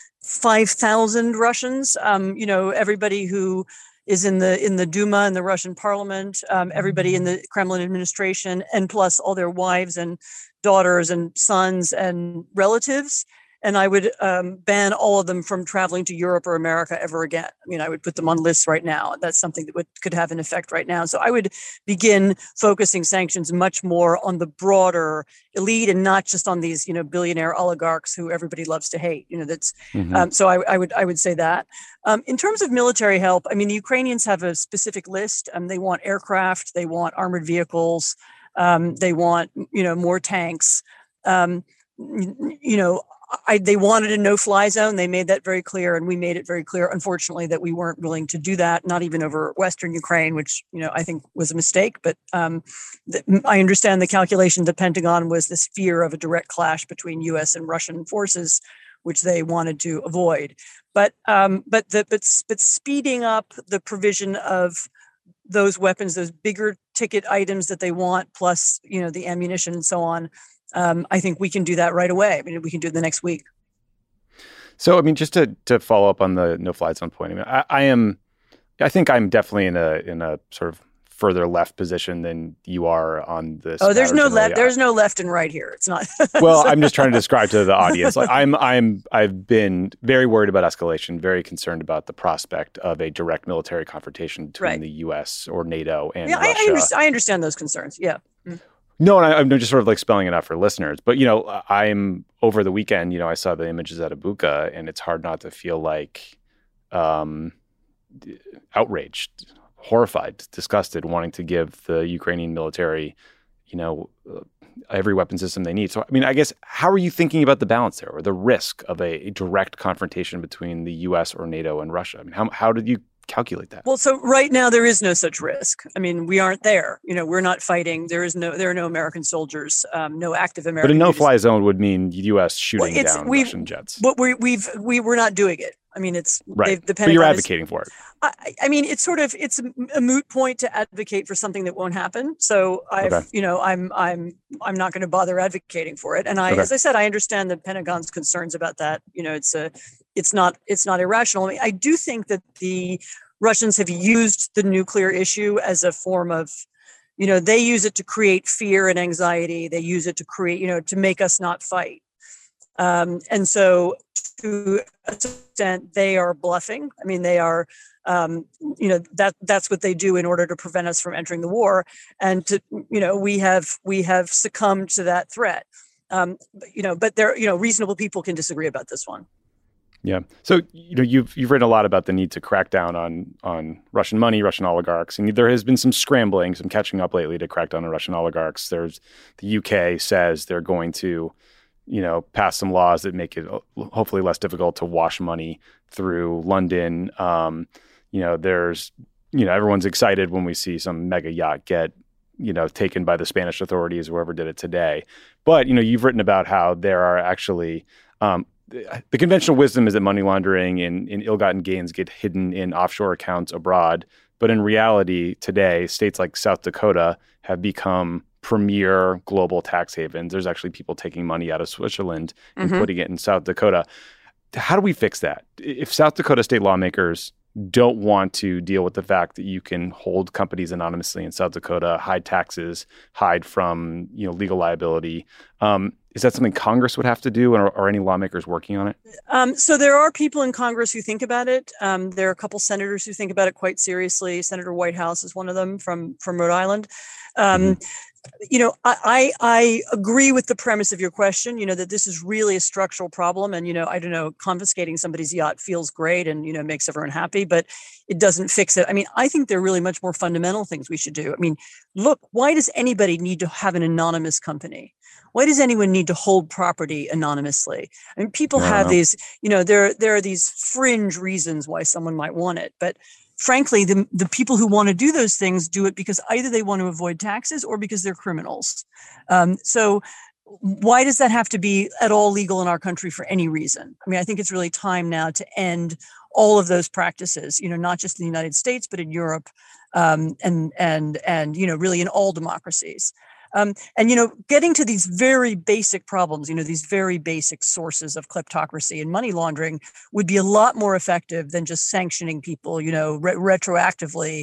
five thousand Russians. Um, you know, everybody who is in the in the Duma and the Russian parliament, um, everybody in the Kremlin administration, and plus all their wives and daughters and sons and relatives. and I would um, ban all of them from traveling to Europe or America ever again. I mean, I would put them on lists right now. That's something that would could have an effect right now. So I would begin focusing sanctions much more on the broader elite and not just on these, you know, billionaire oligarchs who everybody loves to hate. You know, that's mm-hmm. um, so I, I would I would say that. Um, in terms of military help, I mean, the Ukrainians have a specific list. Um, they want aircraft, they want armored vehicles, um, they want, you know, more tanks. Um, you know, I, they wanted a no-fly zone. They made that very clear, and we made it very clear, unfortunately, that we weren't willing to do that, not even over Western Ukraine, which, you know, I think was a mistake. But um, th- I understand the calculation of the Pentagon was this fear of a direct clash between U S and Russian forces, which they wanted to avoid. But um, but the but but speeding up the provision of those weapons, those bigger ticket items that they want, plus, you know, the ammunition and so on. Um, I think we can do that right away. I mean, we can do it the next week.
So, I mean, just to to follow up on the no-fly zone point, I mean, I, I am, I think I'm definitely in a in a sort of further left position than you are on this.
Oh, there's no left. There's no left and right here. It's not.
Well, I'm just trying to describe to the audience. Like, I'm, I'm, I've been very worried about escalation, very concerned about the prospect of a direct military confrontation between right. the U S or NATO and
yeah,
Russia.
I, I, understand, I understand those concerns. Yeah. Mm.
No, and I, I'm just sort of like spelling it out for listeners. But, you know, I'm over the weekend, you know, I saw the images out of Bucha, and it's hard not to feel like um, outraged, horrified, disgusted, wanting to give the Ukrainian military, you know, uh, every weapon system they need. So, I mean, I guess, how are you thinking about the balance there, or the risk of a, a direct confrontation between the U S or NATO and Russia? I mean, how how did you calculate that?
Well, so right now there is no such risk. I mean, we aren't there. You know, we're not fighting. There is no, there are no American soldiers, um, no active American.
But a no-fly zone would mean U S shooting
well,
down Russian jets.
But we, we've we we're not doing it. I mean, it's
right.
The
Pentagon but you're advocating is, for it.
I, I mean, it's sort of it's a moot point to advocate for something that won't happen. So I've, okay. you know, I'm I'm I'm not going to bother advocating for it. And I, okay. as I said, I understand the Pentagon's concerns about that. You know, it's a it's not it's not irrational. I mean, I do think that the Russians have used the nuclear issue as a form of, you know, they use it to create fear and anxiety. They use it to create, you know, to make us not fight. Um, and so to a extent, they are bluffing. I mean, they are, um, you know, that that's what they do in order to prevent us from entering the war. And, to, you know, we have we have succumbed to that threat. Um, you know, but there, you know, reasonable people can disagree about this one.
Yeah. So, you know, you've you've written a lot about the need to crack down on on Russian money, Russian oligarchs, and there has been some scrambling, some catching up lately to crack down on Russian oligarchs. There's the U K says they're going to, you know, pass some laws that make it hopefully less difficult to wash money through London. Um, you know, there's, you know, everyone's excited when we see some mega yacht get, you know, taken by the Spanish authorities, whoever did it today. But, you know, you've written about how there are actually um, the conventional wisdom is that money laundering and, and ill-gotten gains get hidden in offshore accounts abroad. But in reality, today, states like South Dakota have become premier global tax havens. There's actually people taking money out of Switzerland and mm-hmm. putting it in South Dakota. How do we fix that? If South Dakota state lawmakers don't want to deal with the fact that you can hold companies anonymously in South Dakota, hide taxes, hide from, you know, legal liability, um, is that something Congress would have to do, or are any lawmakers working on it?
Um, so there are people in Congress who think about it. Um, there are a couple senators who think about it quite seriously. Senator Whitehouse is one of them from from Rhode Island. Um, mm-hmm. You know, I, I agree with the premise of your question, you know, that this is really a structural problem. And, you know, I don't know, confiscating somebody's yacht feels great and, you know, makes everyone happy, but it doesn't fix it. I mean, I think there are really much more fundamental things we should do. I mean, look, why does anybody need to have an anonymous company? Why does anyone need to hold property anonymously? I mean, people have know. these, you know, there, there are these fringe reasons why someone might want it, but frankly, the, the people who want to do those things do it because either they want to avoid taxes or because they're criminals. Um, so why does that have to be at all legal in our country for any reason? I mean, I think it's really time now to end all of those practices, you know, not just in the United States, but in Europe um, and, and, and, you know, really in all democracies. Um, and, you know, getting to these very basic problems, you know, these very basic sources of kleptocracy and money laundering would be a lot more effective than just sanctioning people, you know, re- retroactively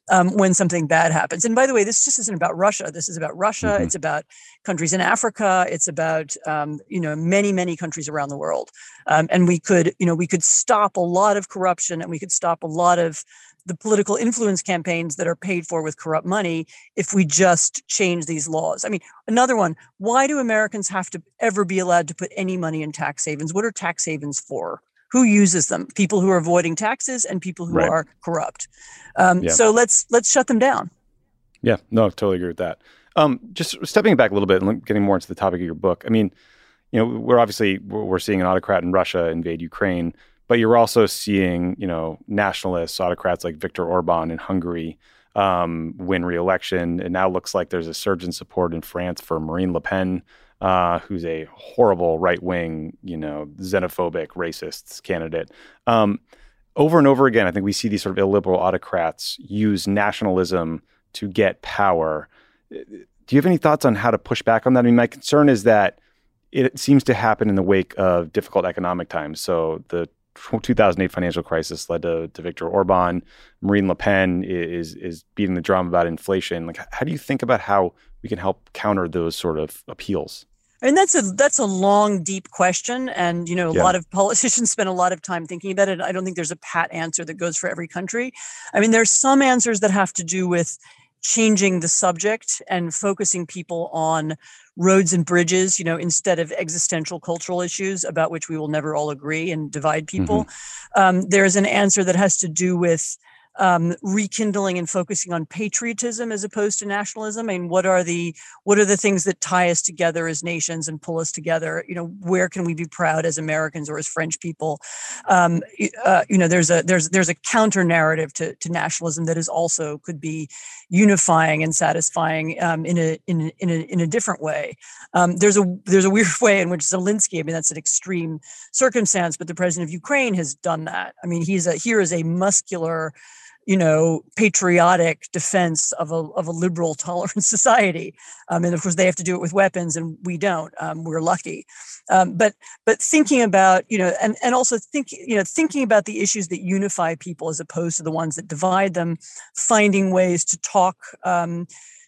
um, when something bad happens. And by the way, this just isn't about Russia. This is about Russia. Mm-hmm. It's about countries in Africa. It's about, um, you know, many, many countries around the world. Um, and we could, you know, we could stop a lot of corruption, and we could stop a lot of the political influence campaigns that are paid for with corrupt money if we just change these laws. I mean, another one, why do Americans have to ever be allowed to put any money in tax havens? What are tax havens for? Who uses them? People who are avoiding taxes and people who right. are corrupt. Um, yeah. So let's let's shut them down.
Yeah, no, I totally agree with that. Um, just stepping back a little bit and getting more into the topic of your book. I mean, you know, we're obviously we're seeing an autocrat in Russia invade Ukraine, but you're also seeing, you know, nationalists, autocrats like Viktor Orban in Hungary um, win re-election. It now looks like there's a surge in support in France for Marine Le Pen, uh, who's a horrible right-wing, you know, xenophobic, racist candidate. Um, over and over again, I think we see these sort of illiberal autocrats use nationalism to get power. Do you have any thoughts on how to push back on that? I mean, my concern is that it seems to happen in the wake of difficult economic times. So the two thousand eight financial crisis led to, to Viktor Orban. Marine Le Pen is is beating the drum about inflation. Like, how do you think about how we can help counter those sort of appeals?
I mean, that's a that's a long, deep question. And, you know, a yeah. lot of politicians spend a lot of time thinking about it. I don't think there's a pat answer that goes for every country. I mean, there's some answers that have to do with changing the subject and focusing people on roads and bridges, you know, instead of existential cultural issues about which we will never all agree and divide people. Mm-hmm. Um, there's an answer that has to do with um, rekindling and focusing on patriotism as opposed to nationalism. I mean, what are the what are the things that tie us together as nations and pull us together? You know, where can we be proud as Americans or as French people? Um, uh, you know, there's a there's there's a counter narrative to, to nationalism that is also could be unifying and satisfying um, in a in in a in a different way. Um, there's a there's a weird way in which Zelensky, I mean, that's an extreme circumstance, but the president of Ukraine has done that. I mean, he's a here is a muscular, you know, patriotic defense of a of a liberal, tolerant society. Um, and of course, they have to do it with weapons, and we don't. Um, we're lucky. Um, but but thinking about, you know, and, and also think, you know, thinking about the issues that unify people as opposed to the ones that divide them, finding ways to talk um,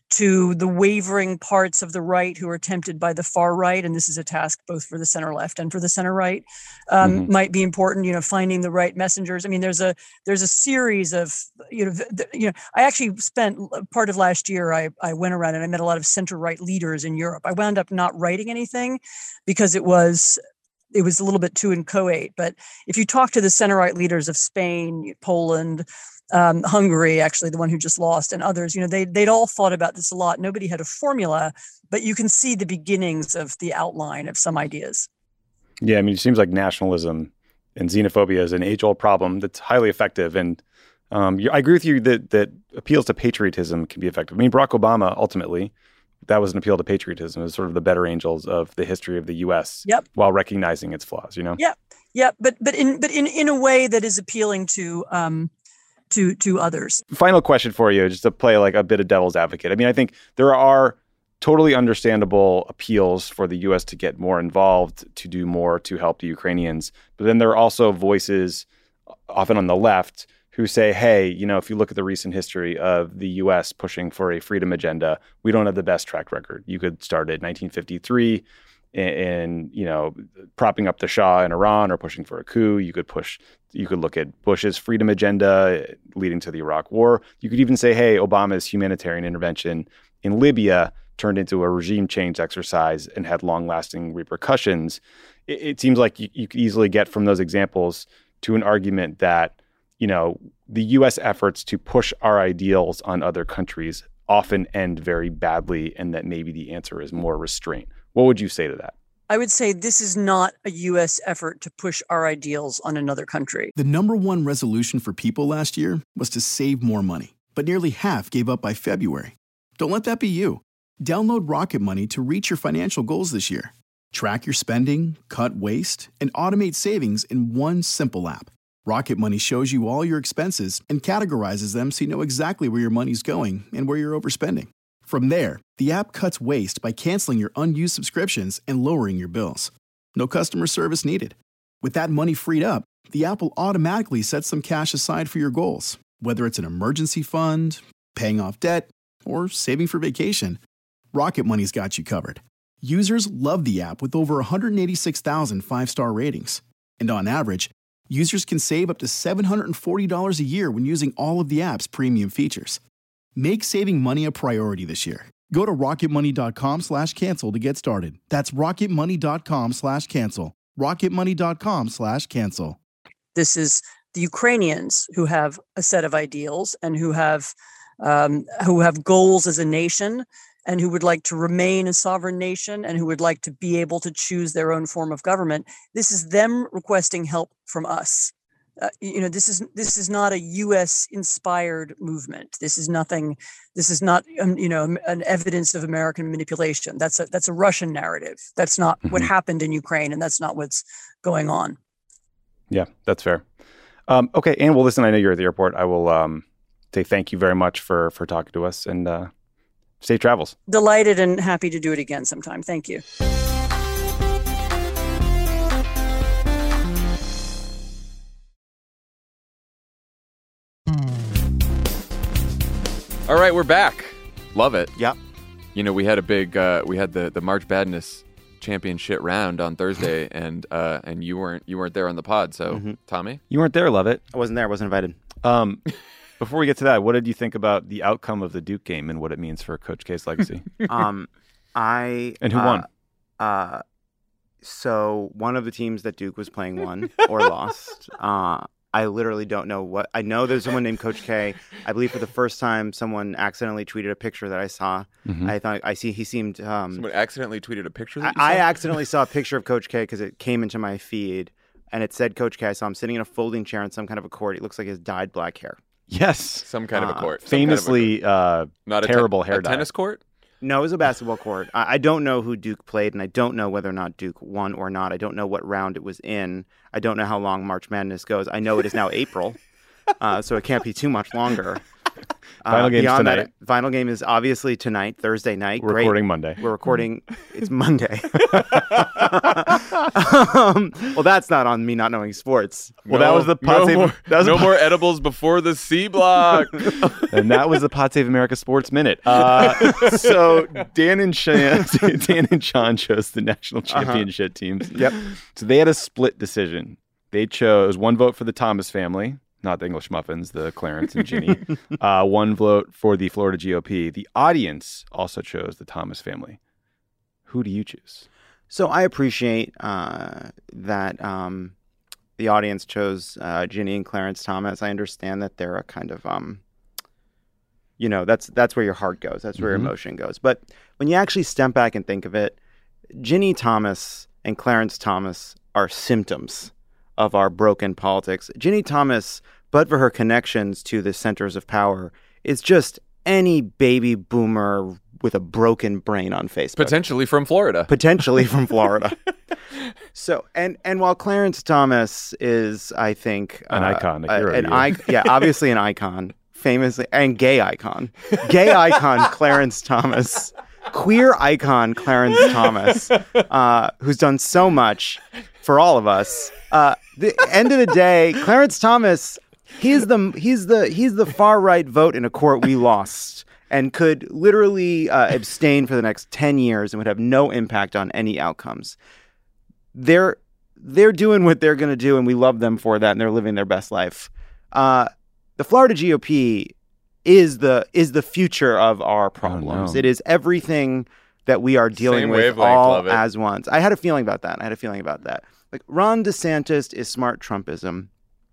to the wavering parts of the right who are tempted by the far right, and this is a task both for the center left and for the center right, um, mm-hmm. might be important. You know, finding the right messengers. I mean, there's a there's a series of you know th- you know. I actually spent part of last year. I I went around and I met a lot of center right leaders in Europe. I wound up not writing anything because it was. It was a little bit too inchoate. But if you talk to the center right leaders of Spain, Poland, um, Hungary, actually the one who just lost, and others, you know, they they'd all thought about this a lot. Nobody had a formula, but you can see the beginnings of the outline of some ideas.
Yeah, I mean, it seems like nationalism and xenophobia is an age-old problem that's highly effective. And um, I agree with you that that appeals to patriotism can be effective. I mean, Barack Obama ultimately. That was an appeal to patriotism. It was sort of the better angels of the history of the U S
Yep.
while recognizing its flaws, you know?
Yeah. Yeah. But but in but in, in a way that is appealing to um to to others.
Final question for you, just to play like a bit of devil's advocate. I mean, I think there are totally understandable appeals for the U S to get more involved, to do more to help the Ukrainians. But then there are also voices, often on the left, who say, hey, you know, if you look at the recent history of the U S pushing for a freedom agenda, we don't have the best track record. You could start at nineteen fifty-three and, you know, propping up the Shah in Iran or pushing for a coup. You could push, you could look at Bush's freedom agenda leading to the Iraq War. You could even say, hey, Obama's humanitarian intervention in Libya turned into a regime change exercise and had long-lasting repercussions. It, it seems like you, you could easily get from those examples to an argument that, you know, the U S efforts to push our ideals on other countries often end very badly, and that maybe the answer is more restraint. What would you say to that?
I would say this is not a U S effort to push our ideals on another country.
The number one resolution for people last year was to save more money, but nearly half gave up by February. Don't let that be you. Download Rocket Money to reach your financial goals this year. Track your spending, cut waste, and automate savings in one simple app. Rocket Money shows you all your expenses and categorizes them so you know exactly where your money's going and where you're overspending. From there, the app cuts waste by canceling your unused subscriptions and lowering your bills. No customer service needed. With that money freed up, the app will automatically set some cash aside for your goals, Whether it's an emergency fund, paying off debt, or saving for vacation, Rocket Money's got you covered. Users love the app with over one hundred eighty-six thousand five-star ratings. And on average, users can save up to seven hundred forty dollars a year when using all of the app's premium features. Make saving money a priority this year. Go to rocketmoney.com slash cancel to get started. That's rocketmoney.com slash cancel. rocketmoney.com slash cancel.
This is the Ukrainians who have a set of ideals and who have um, who have goals as a nation and who would like to remain a sovereign nation and who would like to be able to choose their own form of government. This is them requesting help from us. Uh, you know, this is this is not a U S inspired movement. This is nothing. This is not, um, you know, an evidence of American manipulation. That's a that's a Russian narrative. That's not mm-hmm. what happened in Ukraine, and that's not what's going on.
Yeah, that's fair. Um, okay, Anne, well, listen, I know you're at the airport. I will um, say thank you very much for for talking to us, and uh, safe travels.
Delighted and happy to do it again sometime. Thank you.
All right, we're back. Love it.
Yep.
You know, we had a big, uh, we had the, the March Madness championship round on Thursday, and uh, and you weren't you weren't there on the pod. So, mm-hmm. Tommy,
you weren't there. Love it.
I wasn't there. I wasn't invited.
Um, before we get to that, what did you think about the outcome of the Duke game and what it means for Coach K's legacy?
um, I
and who
uh,
won?
Uh, so one of the teams that Duke was playing won or lost. Uh, I literally don't know what. I know there's someone named Coach K. I believe for the first time, someone accidentally tweeted a picture that I saw. Mm-hmm. I thought I see he seemed. Um,
someone accidentally tweeted a picture. That
I,
you saw?
I accidentally saw a picture of Coach K because it came into my feed and it said Coach K. I saw him sitting in a folding chair on some kind of a court. It looks like he has dyed black hair.
Yes,
some kind uh, of a court.
Famously,
kind of a,
uh, not terrible
a te-
hair
a
dye.
Tennis court.
No, it was a basketball court. I, I don't know who Duke played, and I don't know whether or not Duke won or not. I don't know what round it was in. I don't know how long March Madness goes. I know it is now April, uh, so it can't be too much longer.
Final uh, game is tonight.
That, final game is obviously tonight, Thursday night.
We're
Great.
recording Monday.
We're recording. It's Monday. um, well, that's not on me not knowing sports.
Well,
no,
that was the Pod
no
Save.
More,
that was
no
pod,
more edibles before the C block.
And that was the Pod Save America Sports Minute. Uh, so Dan and Sean, Dan and Sean chose the national championship uh-huh. teams.
Yep.
So they had a split decision. They chose one vote for the Thomas family. Not the English muffins, the Clarence and Ginny. uh, one vote for the Florida G O P. The audience also chose the Thomas family. Who do you choose?
So I appreciate uh, that um, the audience chose uh, Ginny and Clarence Thomas. I understand that they're a kind of, um, you know, that's that's where your heart goes. That's where mm-hmm. your emotion goes. But when you actually step back and think of it, Ginny Thomas and Clarence Thomas are symptoms of our broken politics. Ginny Thomas, but for her connections to the centers of power, is just any baby boomer with a broken brain on Facebook.
Potentially from Florida.
Potentially from Florida. So, and and while Clarence Thomas is, I think...
An uh, icon, a hero.
An I- yeah, obviously an icon, famously, and gay icon. Gay icon Clarence Thomas. Queer icon Clarence Thomas, uh, who's done so much for all of us. Uh, the end of the day, Clarence Thomas, he's the he's the he's the far right vote in a court we lost, and could literally uh, abstain for the next ten years and would have no impact on any outcomes. They're they're doing what they're going to do, and we love them for that, and they're living their best life. Uh, the Florida G O P is the is the future of our problems.
Oh, no.
It is everything that we are dealing
Same
with
wavelength,
all
love it.
as once. I had a feeling about that. I had a feeling about that. Like, Ron DeSantis is smart Trumpism.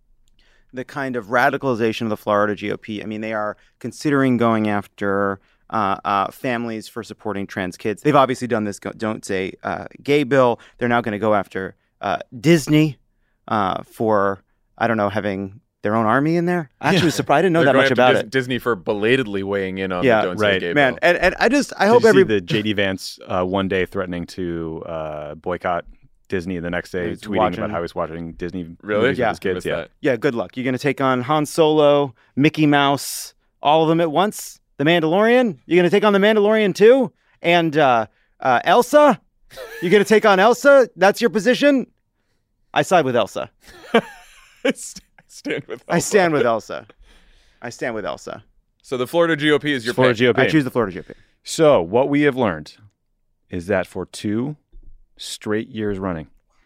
The kind of radicalization of the Florida G O P. I mean, they are considering going after uh, uh, families for supporting trans kids. They've obviously done this go- Don't Say uh, Gay bill. They're now going to go after uh, Disney uh, for, I don't know, having their own army in there. I actually was surprised. I didn't know
They're
that much about
Dis-
it.
Disney for belatedly weighing in on
Yeah,
the Don't
right.
Say Gay
Man,
bill.
and, and I just, I
Did
hope
you
every...
see the J D Vance uh, one day threatening to uh, boycott Disney, and the next day
He's
tweeting
watching-
about how he's watching Disney
Really?
movies
Yeah.
with his kids.
Missed
Yeah.
that.
Yeah, good luck. You're going to take on Han Solo, Mickey Mouse, all of them at once? The Mandalorian? You're going to take on the Mandalorian too? And uh, uh, Elsa? You're going to take on Elsa? That's your position? I side with Elsa.
I st- stand with.
I stand with Elsa. I stand with Elsa.
So the Florida G O P is your
Florida
pick.
G O P.
I choose the Florida G O P.
So what we have learned is that for two straight years running,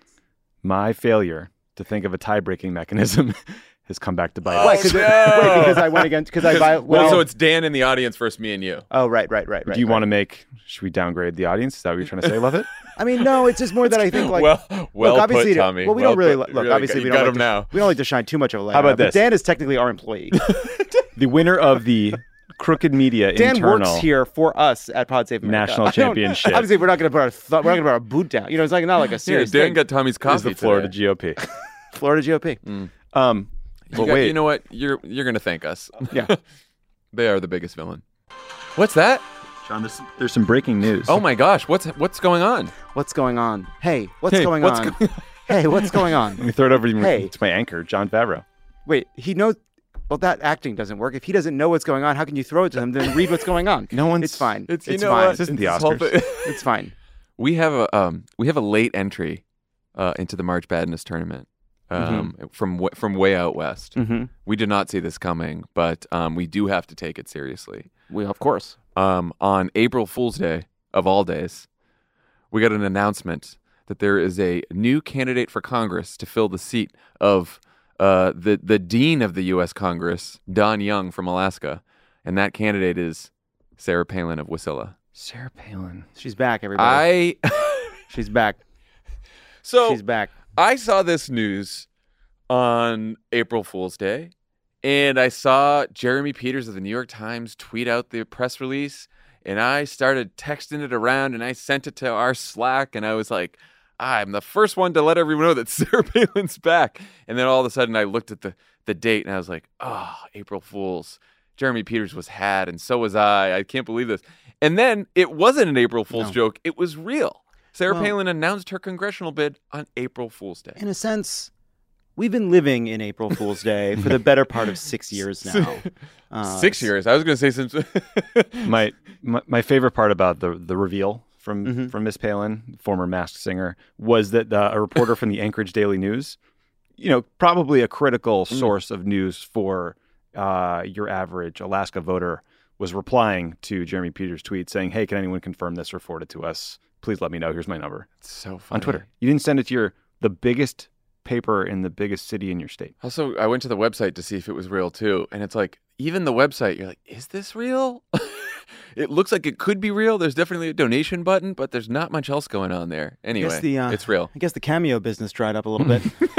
my failure to think of a tie-breaking mechanism has come back to bite
Oh,
Wait,
us.
no. Wait, because I went against because I
Well,
well,
so it's Dan in the audience versus me and you.
oh right right right right.
Do you
right.
want to make? Should we downgrade the audience? Is that what you're trying to say, Love it?
I mean, no, it's just more that I think like
well, well
look, obviously,
put, Tommy.
well, we
well
don't really
put.
look.
Really
Obviously,
got,
we
you
don't
got
like
him
to,
now.
we don't like to shine too much of a light.
How
on
about
it, but
this?
Dan is technically our employee.
The winner of the Crooked Media
Dan
internal
works here for us at PodSafe America.
National
I don't-
Championship.
Obviously, we're not going to put our th- we're not going to put our boot down. You know, it's like not like a
Yeah,
serious
Dan
thing.
got Tommy's coffee
is the Florida
today.
G O P.
Florida G O P.
Um,
You,
but
got-
wait,
you know what? You're you're gonna thank us.
Yeah.
They are the biggest villain. What's that?
John, there's, there's some breaking news.
Oh my gosh! What's what's going on?
What's going on? Hey, what's
Hey,
going
what's
on?
go-
Hey, what's going on?
Let me throw it over to,
Hey.
to my anchor, John Favreau.
Wait, he knows. Well, that acting doesn't work. If he doesn't know what's going on, how can you throw it to him? Then read what's going on.
No one's-
It's fine.
It's
It's,
you know
fine.
what?
This isn't the
It's whole
Oscars.
thing-
It's fine.
we have a um we have a late entry uh, into the March Madness tournament um from w- from way out west.
Mm-hmm.
We did not see this coming, but um we do have to take it seriously.
Well, of course.
Um on April Fool's Day of all days, we got an announcement that there is a new candidate for Congress to fill the seat of uh the the dean of the U S Congress, Don Young from Alaska, and that candidate is Sarah Palin of Wasilla.
Sarah Palin.
She's back, everybody.
I
She's back.
so
She's back.
I saw this news on April Fool's Day, and I saw Jeremy Peters of the New York Times tweet out the press release, and I started texting it around, and I sent it to our Slack, and I was like, I'm the first one to let everyone know that Sarah Palin's back. And then all of a sudden I looked at the, the date, and I was like, oh, April Fool's. Jeremy Peters was had, and so was I. I can't believe this. And then it wasn't an April Fool's
No.
joke. It was real. Sarah
Well-
Palin announced her congressional bid on April Fool's Day.
In a sense, we've been living in April Fool's Day for the better part of six years now. Uh,
Six years. I was going to say since.
my, my my favorite part about the the reveal from
Mhm.
from Miss Palin, former Masked Singer, was that uh, a reporter from the Anchorage Daily News, you know, probably a critical source of news for uh, your average Alaska voter, was replying to Jeremy Peters' tweet saying, "Hey, can anyone confirm this or forward it to us? Please let me know. Here's my number."
so funny.
On Twitter. You didn't send it to your the biggest paper in the biggest city in your state.
Also, I went to the website to see if it was real too, and it's like even the website, you're like, is this real? It looks like it could be real. There's definitely a donation button, but there's not much else going on there. Anyway,
the, uh,
it's real.
I guess the Cameo business dried up a little bit.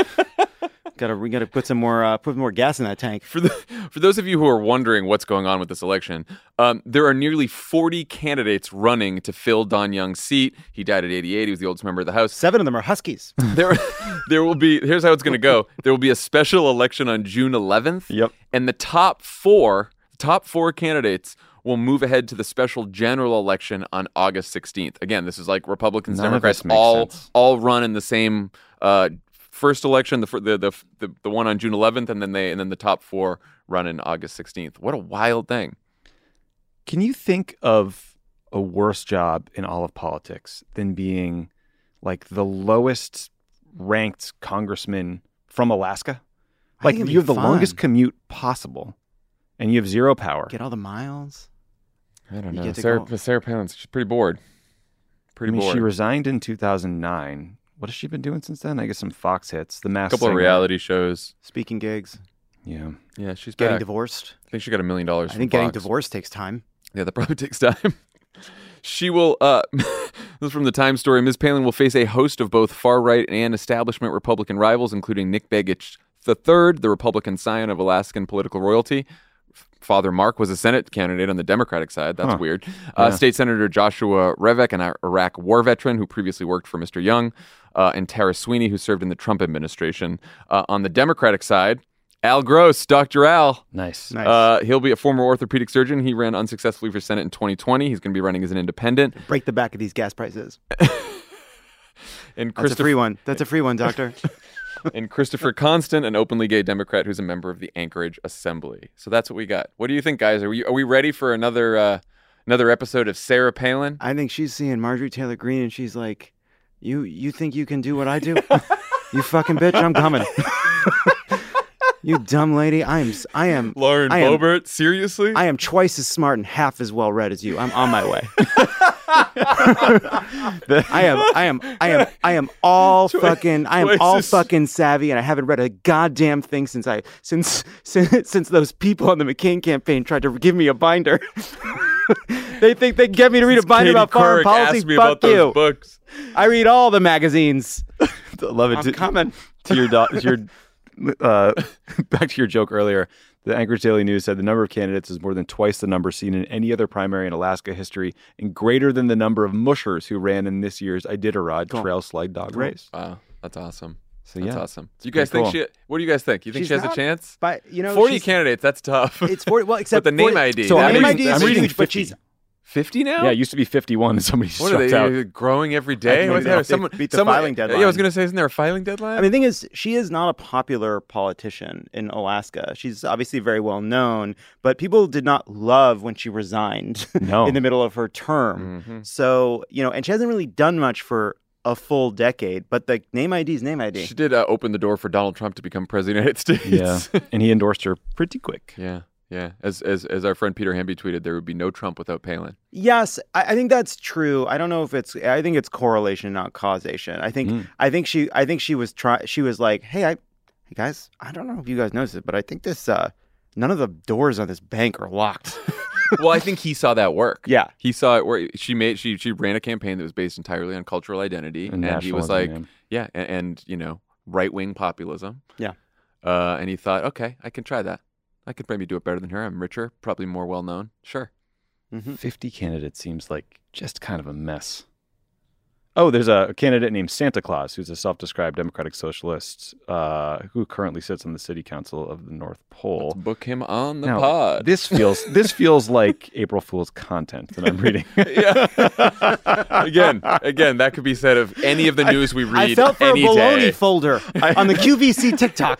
gotta we gotta put some more uh, put more gas in that tank.
For the, for those of you who are wondering what's going on with this election, um, there are nearly forty candidates running to fill Don Young's seat. He died at eighty-eight. He was the oldest member of the House.
Seven of them are Huskies.
There, there will be. Here's how it's going to go. There will be a special election on June eleventh.
Yep.
And the top four, top four candidates will move ahead to the special general election on August sixteenth. Again, this is like Republicans,
None of
Democrats,
this makes
all
sense.
all run in the same uh, first election, the, fir- the the the the one on June eleventh, and then they and then the top four run in August sixteenth. What a wild thing!
Can you think of a worse job in all of politics than being like the lowest ranked congressman from Alaska?
I
Like
think it'd
you
be
have the
fun.
longest commute possible and you have zero power.
Get all the miles.
I don't
You
know.
get to
Sarah,
go-
Sarah Palin's she's pretty bored.
I
Pretty
mean,
bored.
she resigned in two thousand nine. What has she been doing since then? I guess some Fox hits, The
a
Masked
couple of
Singer.
reality shows.
Speaking gigs.
Yeah.
Yeah, she's
Getting
back.
divorced.
I think she got a million dollars.
I
from
think getting
Fox.
divorced takes time.
Yeah, that probably takes time. She will, uh, this is from the Times story. Miz Palin will face a host of both far-right and establishment Republican rivals, including Nick Begich the third, the Republican scion of Alaskan political royalty. Father Mark was a Senate candidate on the Democratic side. That's
Huh.
weird. Uh,
Yeah.
State Senator Joshua Revek, an Iraq war veteran who previously worked for Mister Young, uh, and Tara Sweeney, who served in the Trump administration. Uh, on the Democratic side, Al Gross, Doctor Al.
Nice.
Nice.
Uh, he'll be a former orthopedic surgeon. He ran unsuccessfully for Senate in twenty twenty. He's going to be running as an independent.
Break the back of these gas prices.
And
That's a
Christopher,
free one. That's a free one, doctor.
and Christopher Constant, an openly gay Democrat who's a member of the Anchorage Assembly. So that's what we got. What do you think, guys? Are we are we ready for another uh, another episode of Sarah Palin?
I think she's seeing Marjorie Taylor Greene and she's like, "You you think you can do what I do? You fucking bitch, I'm coming." You dumb lady. I am. s- I am.
Lauren
I am,
Boebert, seriously?
I am twice as smart and half as well read as you. I'm on my way. I am. I am. I am. I am all fucking. I am
twice
all
as-
fucking savvy, and I haven't read a goddamn thing since I since since since those people on the McCain campaign tried to give me a binder. They think they can get me to read a binder
Katie
about foreign
Couric
policy.
asked me
Fuck
about those
you.
books.
I read all the magazines.
Love it.
I'm
to,
coming.
to your do- to your uh, back to your joke earlier. The Anchorage Daily News said the number of candidates is more than twice the number seen in any other primary in Alaska history, and greater than the number of mushers who ran in this year's Iditarod
Cool.
Trail Slide Dog Race.
Wow, that's awesome.
So
That's
yeah,
awesome. So you guys think
cool.
she? What do you guys think? You think
She's
she has
not-
a chance?
But you know,
Forty
she's-
candidates. That's tough.
It's forty. Well, except
But the name
forty
I D.
So
the
I'm
name
reading-
I D is
I'm reading
huge, but
fifty.
she's
Fifty now?
Yeah, it used to be fifty-one, and somebody
What are
struck
they
out.
growing every day?
I
What
don't
the
know.
hell?
They
Someone,
beat the
someone-
filing
Yeah, I was
deadline.
going to say, isn't there a filing deadline?
I mean, the thing is, she is not a popular politician in Alaska. She's obviously very well known, but people did not love when she resigned
No.
in the middle of her term.
Mhm.
So, you know, and she hasn't really done much for a full decade, but the name I D is name I D.
She did uh, open the door for Donald Trump to become president of the United States.
Yeah, and he endorsed her pretty quick.
yeah, yeah. As as as our friend Peter Hamby tweeted, there would be no Trump without Palin.
Yes, I, I think that's true. I don't know if it's. I think it's correlation, not causation. I think.
Mm.
I think she. I think she was try. She was like, "Hey, I, hey guys. I don't know if you guys noticed it, but I think this. Uh, none of the doors on this bank are locked."
Well, I think he saw that work.
Yeah.
He saw it where she made she she ran a campaign that was based entirely on cultural identity,
And
and, he was
nationalism,
like, yeah, and, and you know, right wing populism.
Yeah.
Uh, and he thought, okay, I can try that. I could maybe do it better than her. I'm richer, probably more well known. Sure.
Mm-hmm.
fifty candidates seems like just kind of a mess. Oh, there's a candidate named Santa Claus who's a self-described democratic socialist uh, who currently sits on the city council of the North Pole.
Let's book him on the
Now,
pod.
This feels this feels like April Fool's content that I'm reading.
yeah. again, again, that could be said of any of the news we read.
I felt for
any
a baloney
day.
folder on the Q V C TikTok.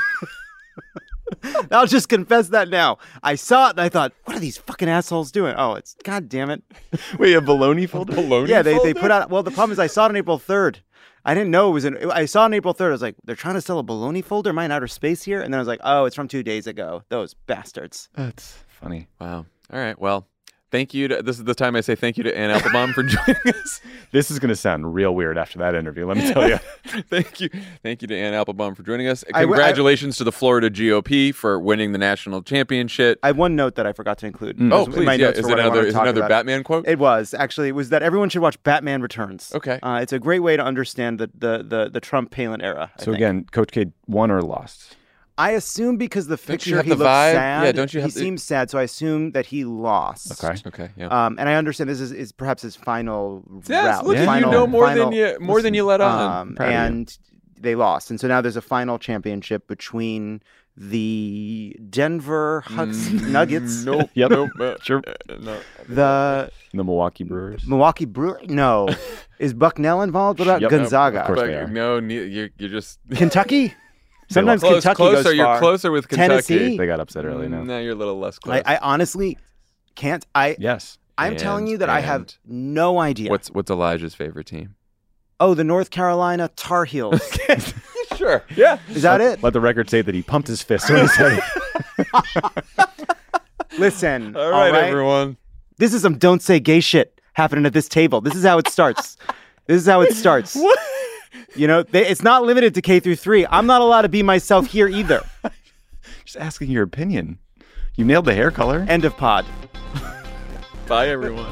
I'll just confess that now. I saw it and I thought, what are these fucking assholes doing? Oh, it's God damn it.
Wait, a baloney folder?
Baloney
Yeah, they, they
folder?
put out. Well, the problem is I saw it on April third. I didn't know it was in. I saw it on April third. I was like, they're trying to sell a baloney folder. Am I in outer space here? And then I was like, oh, it's from two days ago. Those bastards.
That's funny.
Wow. All right. Well, thank you. To, this is the time I say thank you to Ann Applebaum for joining us.
This is going to sound real weird after that interview, let me tell you.
Thank you. Thank you to Ann Applebaum for joining us.
I- I-
Congratulations to the Florida G O P for winning the national championship.
I have one note that I forgot to include.
oh,
in
please.
my
Yeah.
notes
Is
for
it
what I wanted
another,
to
is it
talk
another
about.
Batman quote?
It was actually. It was that everyone should watch Batman Returns.
Okay.
Uh, it's a great way to understand the the the, the Trump Palin era. I
So
think.
again, Coach K won or lost?
I assume because the
Don't you
picture
have
he
the
looks
vibe?
sad.
Yeah, don't you have
He
the-
seems sad, so I assume that he lost.
Okay.
Okay. Yeah.
Um, and I understand this is, is perhaps his final
yes,
route.
look at
final,
you know more
final,
than you more than you let on.
Um,
proud of you.
and they lost, and so now there's a final championship between the Denver Hucks Nuggets,
Nope.
Yep.
Nope. uh,
Sure.
uh, no.
the
The Milwaukee Brewers.
Milwaukee Brewers. No, is Bucknell involved? What about
Yep.
Gonzaga?
Of course
But
they are.
no, ne- you're you're just
Kentucky. Sometimes
close,
Kentucky
closer.
goes
You're
far.
closer with Kentucky.
Tennessee.
They got upset early now.
No, you're a little less close.
I, I honestly can't. I
Yes.
I'm telling
And-
you that I have
and-
no idea.
What's what's Elijah's favorite team?
Oh, the North Carolina Tar Heels.
Sure. Yeah.
Is that it?
Let the record say that he pumped his fist when he said it.
Listen.
All right, everyone.
This is some don't say gay shit happening at this table. This is how it starts. This is how it starts.
What?
You know, they, it's not limited to K through three. I'm not allowed to be myself here either.
Just asking your opinion. You nailed the hair color.
End of pod.
Bye, everyone.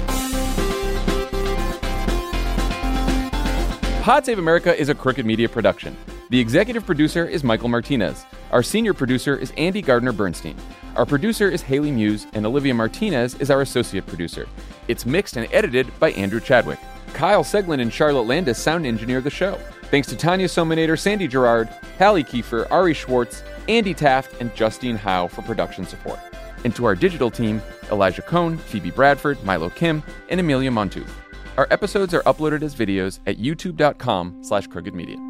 Pod Save America is a Crooked Media production. The executive producer is Michael Martinez. Our senior producer is Andy Gardner-Bernstein. Our producer is Haley Muse, and Olivia Martinez is our associate producer. It's mixed and edited by Andrew Chadwick. Kyle Seglin and Charlotte Landis sound engineer the show. Thanks to Tanya Sominator, Sandy Gerard, Hallie Kiefer, Ari Schwartz, Andy Taft, and Justine Howe for production support. And to our digital team, Elijah Cohn, Phoebe Bradford, Milo Kim, and Amelia Montooth. Our episodes are uploaded as videos at youtube.com slash crooked media.